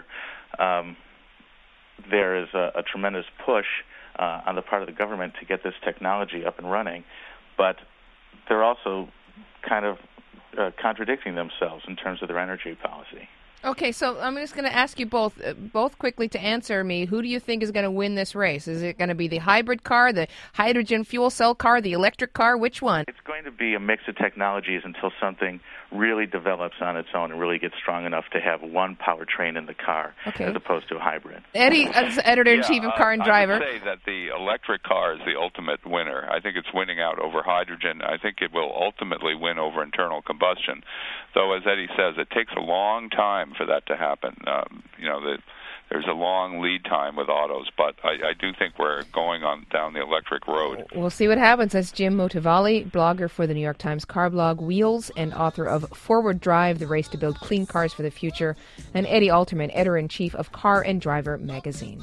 there is a tremendous push on the part of the government to get this technology up and running, but they're also kind of contradicting themselves in terms of their energy policy. Okay, so I'm just going to ask you both quickly to answer me. Who do you think is going to win this race? Is it going to be the hybrid car, the hydrogen fuel cell car, the electric car? Which one? It's going to be a mix of technologies until something really develops on its own and really gets strong enough to have one powertrain in the car as opposed to a hybrid. Eddie, as editor-in-chief of Car and Driver. I would say that the electric car is the ultimate winner. I think it's winning out over hydrogen. I think it will ultimately win over internal combustion. Though, as Eddie says, it takes a long time for that to happen. There's a long lead time with autos, but I do think we're going down the electric road. We'll see what happens. That's Jim Motivali, blogger for the New York Times car blog Wheels and author of Forward Drive, The Race to Build Clean Cars for the Future, and Eddie Alterman, editor-in-chief of Car and Driver magazine.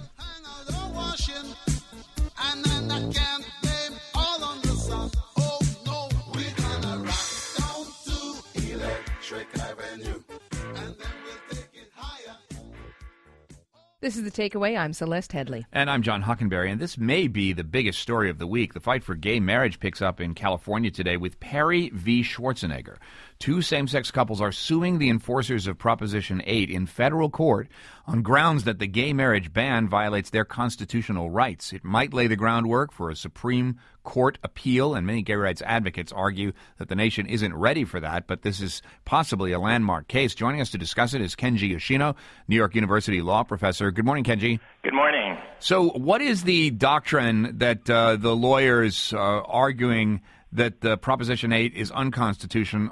This is The Takeaway. I'm Celeste Headley. And I'm John Hockenberry, and this may be the biggest story of the week. The fight for gay marriage picks up in California today with Perry v. Schwarzenegger. 2 same-sex couples are suing the enforcers of Proposition 8 in federal court on grounds that the gay marriage ban violates their constitutional rights. It might lay the groundwork for a Supreme Court appeal, and many gay rights advocates argue that the nation isn't ready for that, but this is possibly a landmark case. Joining us to discuss it is Kenji Yoshino, New York University law professor. Good morning, Kenji. Good morning. So what is the doctrine that the lawyers arguing that the Proposition 8 is unconstitutional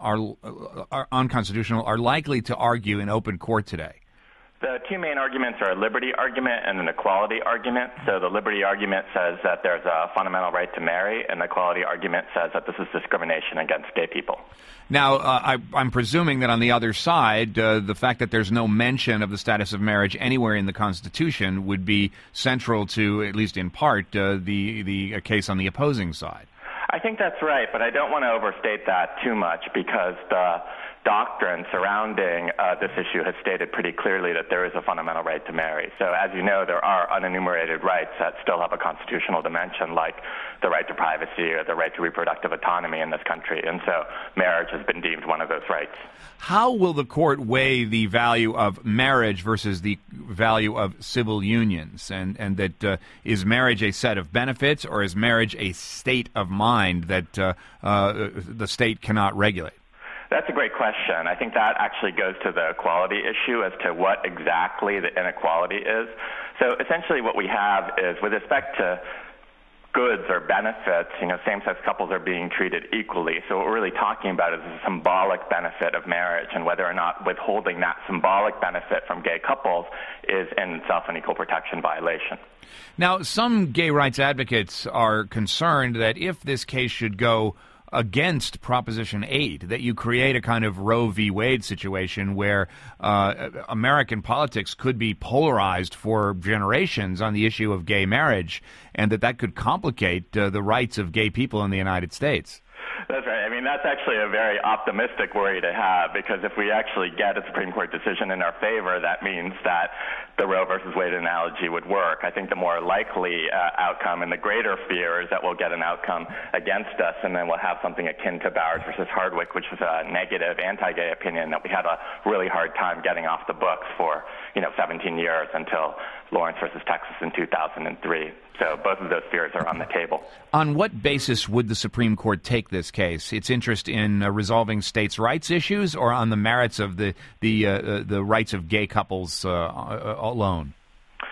are likely to argue in open court today? The 2 main arguments are a liberty argument and an equality argument. So the liberty argument says that there's a fundamental right to marry, and the equality argument says that this is discrimination against gay people. Now, I'm presuming that on the other side, the fact that there's no mention of the status of marriage anywhere in the Constitution would be central to, at least in part, the case on the opposing side. I think that's right, but I don't want to overstate that too much because the doctrine surrounding this issue has stated pretty clearly that there is a fundamental right to marry. So as you know, there are unenumerated rights that still have a constitutional dimension, like the right to privacy or the right to reproductive autonomy in this country. And so marriage has been deemed one of those rights. How will the court weigh the value of marriage versus the value of civil unions? And that is marriage a set of benefits, or is marriage a state of mind that the state cannot regulate? That's a great question. I think that actually goes to the equality issue as to what exactly the inequality is. So essentially what we have is, with respect to goods or benefits, same-sex couples are being treated equally. So what we're really talking about is the symbolic benefit of marriage, and whether or not withholding that symbolic benefit from gay couples is in itself an equal protection violation. Now, some gay rights advocates are concerned that if this case should go against Proposition 8, that you create a kind of Roe v. Wade situation where American politics could be polarized for generations on the issue of gay marriage, and that could complicate the rights of gay people in the United States. That's right. I mean, that's actually a very optimistic worry to have, because if we actually get a Supreme Court decision in our favor, that means that the Roe versus Wade analogy would work. I think the more likely outcome and the greater fear is that we'll get an outcome against us, and then we'll have something akin to Bowers versus Hardwick, which was a negative anti-gay opinion that we had a really hard time getting off the books for 17 years until Lawrence versus Texas in 2003. So both of those fears are on the table. On what basis would the Supreme Court take this case? Its interest in resolving states' rights issues, or on the merits of the rights of gay couples alone?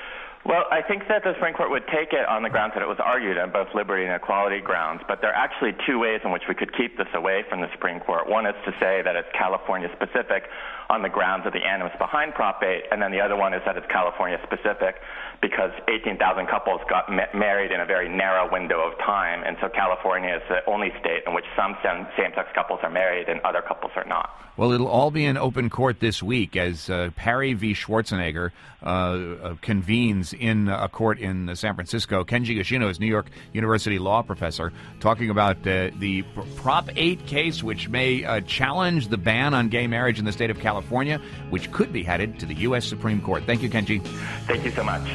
Well, I think that the Supreme Court would take it on the grounds that it was argued on both liberty and equality grounds, but there are actually two ways in which we could keep this away from the Supreme Court. One is to say that it's California-specific on the grounds of the animus behind Prop 8, and then the other one is that it's California-specific because 18,000 couples got married in a very narrow window of time, and so California is the only state in which some same-sex couples are married and other couples are not. Well, it'll all be in open court this week as Parry v. Schwarzenegger convenes in a court in San Francisco. Kenji Yoshino is New York University law professor, talking about the Prop 8 case, which may challenge the ban on gay marriage in the state of California, which could be headed to the U.S. Supreme Court. Thank you, Kenji. Thank you so much.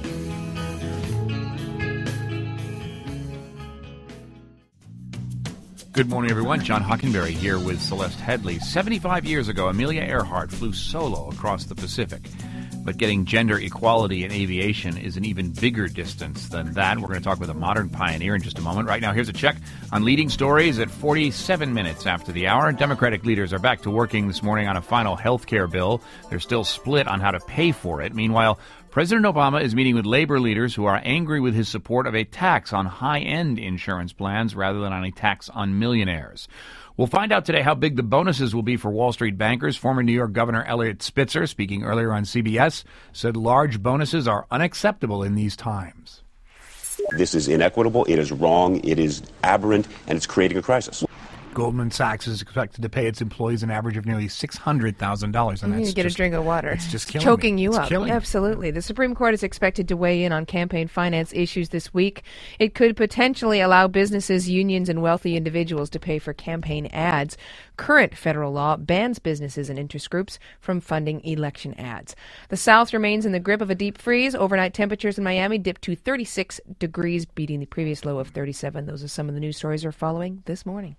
Good morning, everyone. John Hockenberry here with Celeste Headley. 75 years ago, Amelia Earhart flew solo across the Pacific. But getting gender equality in aviation is an even bigger distance than that. We're going to talk with a modern pioneer in just a moment. Right now, here's a check on leading stories at 47 minutes after the hour. Democratic leaders are back to working this morning on a final health care bill. They're still split on how to pay for it. Meanwhile, President Obama is meeting with labor leaders who are angry with his support of a tax on high-end insurance plans rather than on a tax on millionaires. We'll find out today how big the bonuses will be for Wall Street bankers. Former New York Governor Eliot Spitzer, speaking earlier on CBS, said large bonuses are unacceptable in these times. This is inequitable, it is wrong, it is aberrant, and it's creating a crisis. Goldman Sachs is expected to pay its employees an average of nearly $600,000. You need to get a drink of water. It's just killing choking me. you It's up. killing me. Absolutely. The Supreme Court is expected to weigh in on campaign finance issues this week. It could potentially allow businesses, unions, and wealthy individuals to pay for campaign ads. Current federal law bans businesses and interest groups from funding election ads. The South remains in the grip of a deep freeze. Overnight temperatures in Miami dipped to 36 degrees, beating the previous low of 37. Those are some of the news stories we're following this morning.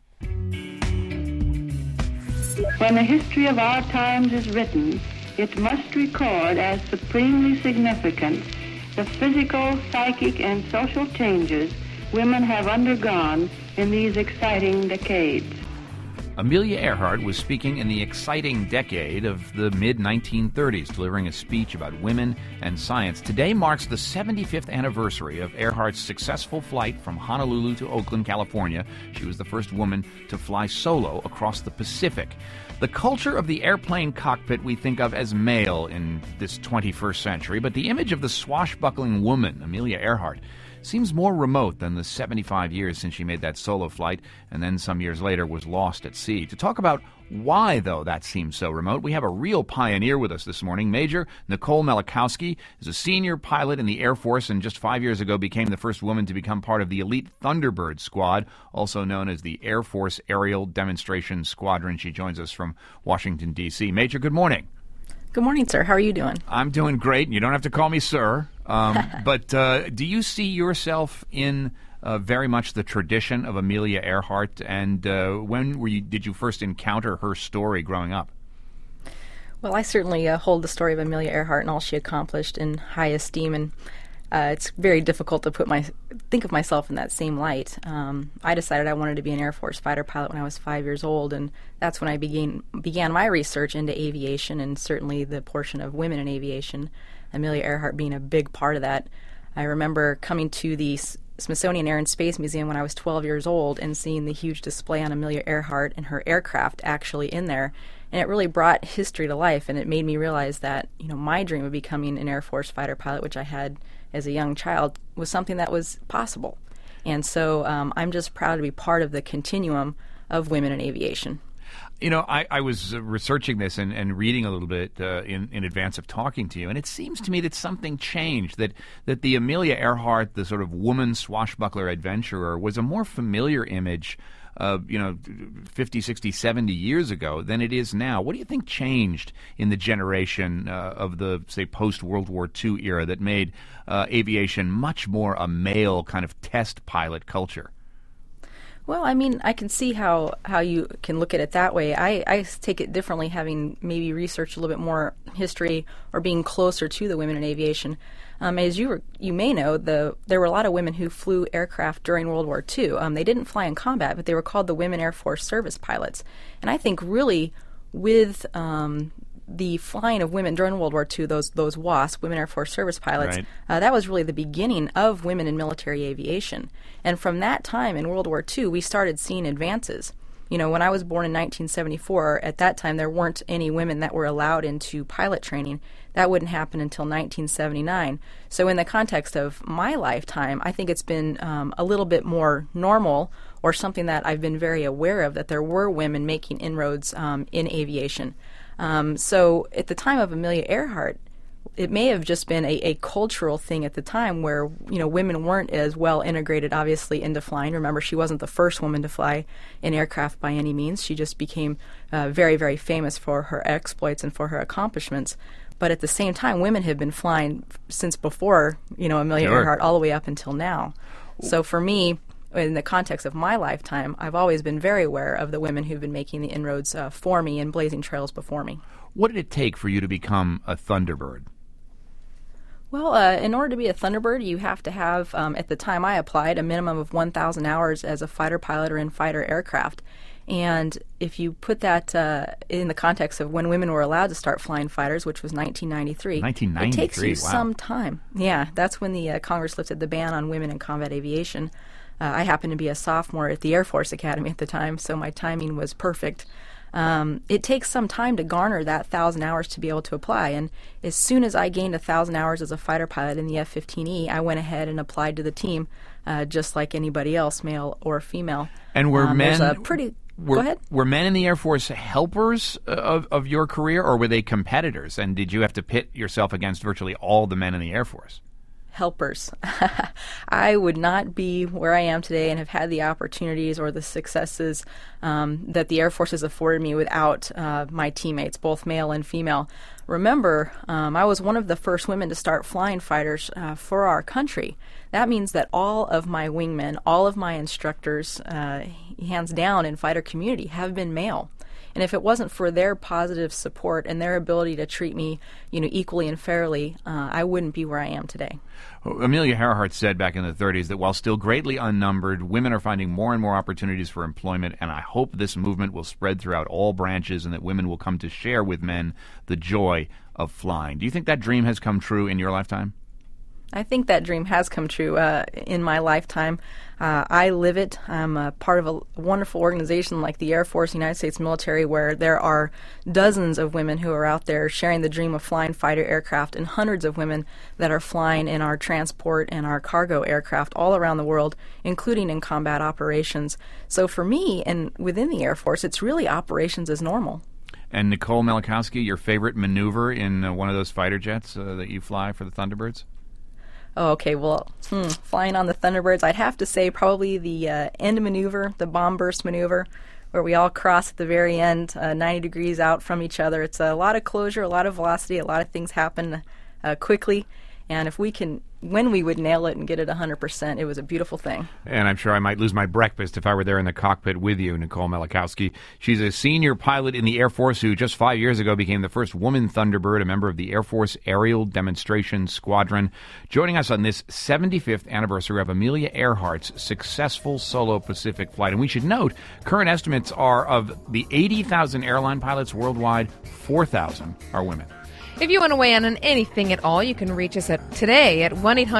When the history of our times is written, it must record as supremely significant the physical, psychic, and social changes women have undergone in these exciting decades. Amelia Earhart was speaking in the exciting decade of the mid-1930s, delivering a speech about women and science. Today marks the 75th anniversary of Earhart's successful flight from Honolulu to Oakland, California. She was the first woman to fly solo across the Pacific. The culture of the airplane cockpit we think of as male in this 21st century, but the image of the swashbuckling woman, Amelia Earhart, seems more remote than the 75 years since she made that solo flight and then some years later was lost at sea. To talk about why, though, that seems so remote, we have a real pioneer with us this morning. Major Nicole Melikowski is a senior pilot in the Air Force and just 5 years ago became the first woman to become part of the elite Thunderbird Squad, also known as the Air Force Aerial Demonstration Squadron. She joins us from Washington, D.C. Major, good morning. Good morning, sir. How are you doing? I'm doing great. You don't have to call me sir. But do you see yourself in very much the tradition of Amelia Earhart? And when did you first encounter her story growing up? Well, I certainly hold the story of Amelia Earhart and all she accomplished in high esteem, and it's very difficult to think of myself in that same light. I decided I wanted to be an Air Force fighter pilot when I was 5 years old, and that's when I began my research into aviation, and certainly the portion of women in aviation, Amelia Earhart being a big part of that. I remember coming to the Smithsonian Air and Space Museum when I was 12 years old and seeing the huge display on Amelia Earhart and her aircraft actually in there. And it really brought history to life, and it made me realize that, my dream of becoming an Air Force fighter pilot, which I had as a young child, was something that was possible. And so I'm just proud to be part of the continuum of women in aviation. I was researching this and reading a little bit in advance of talking to you, and it seems to me that something changed, that the Amelia Earhart, the sort of woman swashbuckler adventurer, was a more familiar image 50, 60, 70 years ago than it is now. What do you think changed in the generation of the, say, post-World War II era that made aviation much more a male kind of test pilot culture? Well, I can see how you can look at it that way. I take it differently, having maybe researched a little bit more history or being closer to the women in aviation. As you may know, there were a lot of women who flew aircraft during World War II. They didn't fly in combat, but they were called the Women Air Force Service Pilots. And I think really with the flying of women during World War II, those WASP, Women Air Force Service Pilots, Right. that was really the beginning of women in military aviation. And from that time in World War II, we started seeing advances. You know, when I was born in 1974, at that time there weren't any women that were allowed into pilot training. That wouldn't happen until 1979. So in the context of my lifetime, I think it's been a little bit more normal, or something that I've been very aware of, that there were women making inroads in aviation. So at the time of Amelia Earhart, it may have just been a cultural thing at the time where, you know, women weren't as well integrated, obviously, into flying. Remember, she wasn't the first woman to fly an aircraft by any means. She just became very, very famous for her exploits and for her accomplishments. But at the same time, women have been flying since before, you know, Amelia Earhart, all the way up until now. So for me, in the context of my lifetime, I've always been very aware of the women who've been making the inroads for me and blazing trails before me. What did it take for you to become a Thunderbird? Well, in order to be a Thunderbird, you have to have, at the time I applied, a minimum of 1,000 hours as a fighter pilot or in fighter aircraft. And if you put that in the context of when women were allowed to start flying fighters, which was 1993, it takes you some time. Yeah, that's when the Congress lifted the ban on women in combat aviation. I happened to be a sophomore at the Air Force Academy at the time, so my timing was perfect. It takes some time to garner that 1,000 hours to be able to apply. And as soon as I gained 1,000 hours as a fighter pilot in the F-15E, I went ahead and applied to the team, just like anybody else, male or female. And were men... Go ahead. Were men in the Air Force helpers of your career, or were they competitors? And did you have to pit yourself against virtually all the men in the Air Force? Helpers. I would not be where I am today and have had the opportunities or the successes that the Air Force has afforded me without my teammates, both male and female. Remember, I was one of the first women to start flying fighters for our country. That means that all of my wingmen, all of my instructors, hands down in fighter community, have been male. And if it wasn't for their positive support and their ability to treat me, you know, equally and fairly, I wouldn't be where I am today. Amelia Earhart said back in the 30s that while still greatly unnumbered, women are finding more and more opportunities for employment, and I hope this movement will spread throughout all branches and that women will come to share with men the joy of flying. Do you think that dream has come true in your lifetime? I think that dream has come true in my lifetime. I live it. I'm a part of a wonderful organization like the Air Force, United States military, where there are dozens of women who are out there sharing the dream of flying fighter aircraft, and hundreds of women that are flying in our transport and our cargo aircraft all around the world, including in combat operations. So for me, and within the Air Force, it's really operations as normal. And Nicole Malachowski, your favorite maneuver in one of those fighter jets that you fly for the Thunderbirds? Oh, okay. Well, flying on the Thunderbirds, I'd have to say probably the end maneuver, the bomb burst maneuver, where we all cross at the very end, 90 degrees out from each other. It's a lot of closure, a lot of velocity, a lot of things happen quickly. And if we can, when we would nail it and get it 100%, it was a beautiful thing. And I'm sure I might lose my breakfast if I were there in the cockpit with you, Nicole Malachowski. She's a senior pilot in the Air Force who just 5 years ago became the first woman Thunderbird, a member of the Air Force Aerial Demonstration Squadron, joining us on this 75th anniversary of Amelia Earhart's successful solo Pacific flight. And we should note, current estimates are of the 80,000 airline pilots worldwide, 4,000 are women. If you want to weigh in on anything at all, you can reach us today at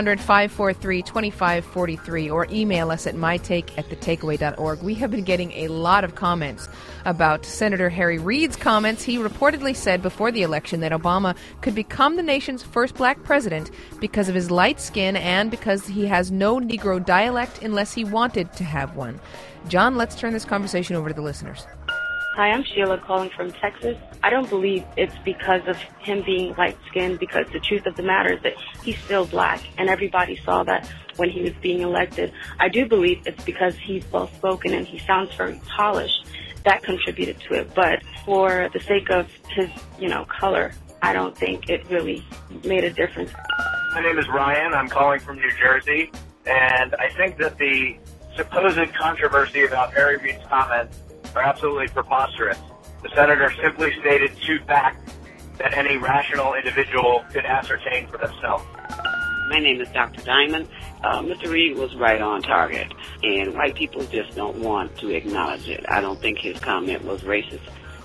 1-800-543-2543 or email us at mytake@thetakeaway.org. We have been getting a lot of comments about Senator Harry Reid's comments. He reportedly said before the election that Obama could become the nation's first black president because of his light skin and because he has no Negro dialect unless he wanted to have one. John, let's turn this conversation over to the listeners. Hi, I'm Sheila calling from Texas. I don't believe it's because of him being light-skinned, because the truth of the matter is that he's still black, and everybody saw that when he was being elected. I do believe it's because he's well-spoken and he sounds very polished. That contributed to it. But for the sake of his, color, I don't think it really made a difference. My name is Ryan. I'm calling from New Jersey, and I think that the supposed controversy about Harry Reid's comments are absolutely preposterous. The senator simply stated two facts that any rational individual could ascertain for themselves. My name is Dr. Diamond. Mr. Reid was right on target, and white people just don't want to acknowledge it. I don't think his comment was racist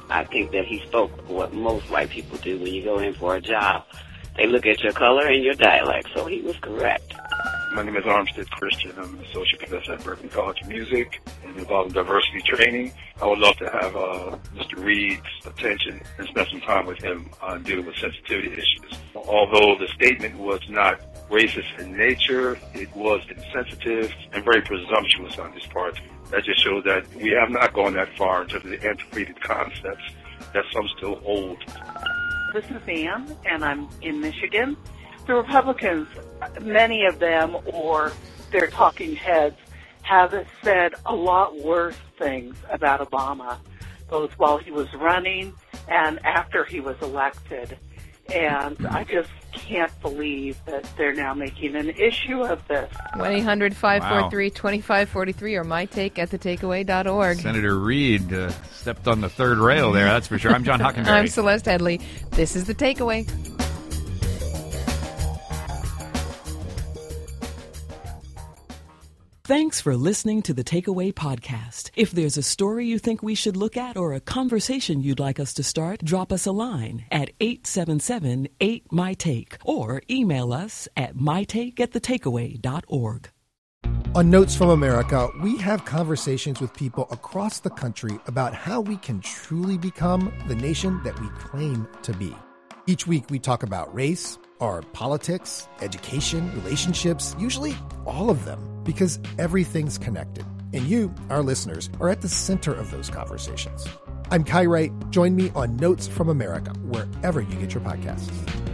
I think that he spoke what most white people do when you go in for a job. They look at your color and your dialect, so he was correct. My name is Armstead Christian. I'm an associate professor at Berkman College of Music and involved in diversity training. I would love to have Mr. Reed's attention and spend some time with him on dealing with sensitivity issues. Although the statement was not racist in nature, it was insensitive and very presumptuous on his part. That just shows that we have not gone that far in terms of the antiquated concepts that some still hold. This is Ann, and I'm in Michigan. The Republicans, many of them, or their talking heads, have said a lot worse things about Obama, both while he was running and after he was elected. And I just can't believe that they're now making an issue of this. 1-800-543-2543 or mytake@thetakeaway.org. Senator Reed stepped on the third rail there, that's for sure. I'm John Hockenberry. I'm Celeste Headley. This is The Takeaway. Thanks for listening to the Takeaway Podcast. If there's a story you think we should look at or a conversation you'd like us to start, drop us a line at 877-8MyTake or email us at mytake@thetakeaway.org. On Notes from America, we have conversations with people across the country about how we can truly become the nation that we claim to be. Each week we talk about race, our politics, education, relationships, usually all of them, because everything's connected. And you, our listeners, are at the center of those conversations. I'm Kai Wright. Join me on Notes from America, wherever you get your podcasts.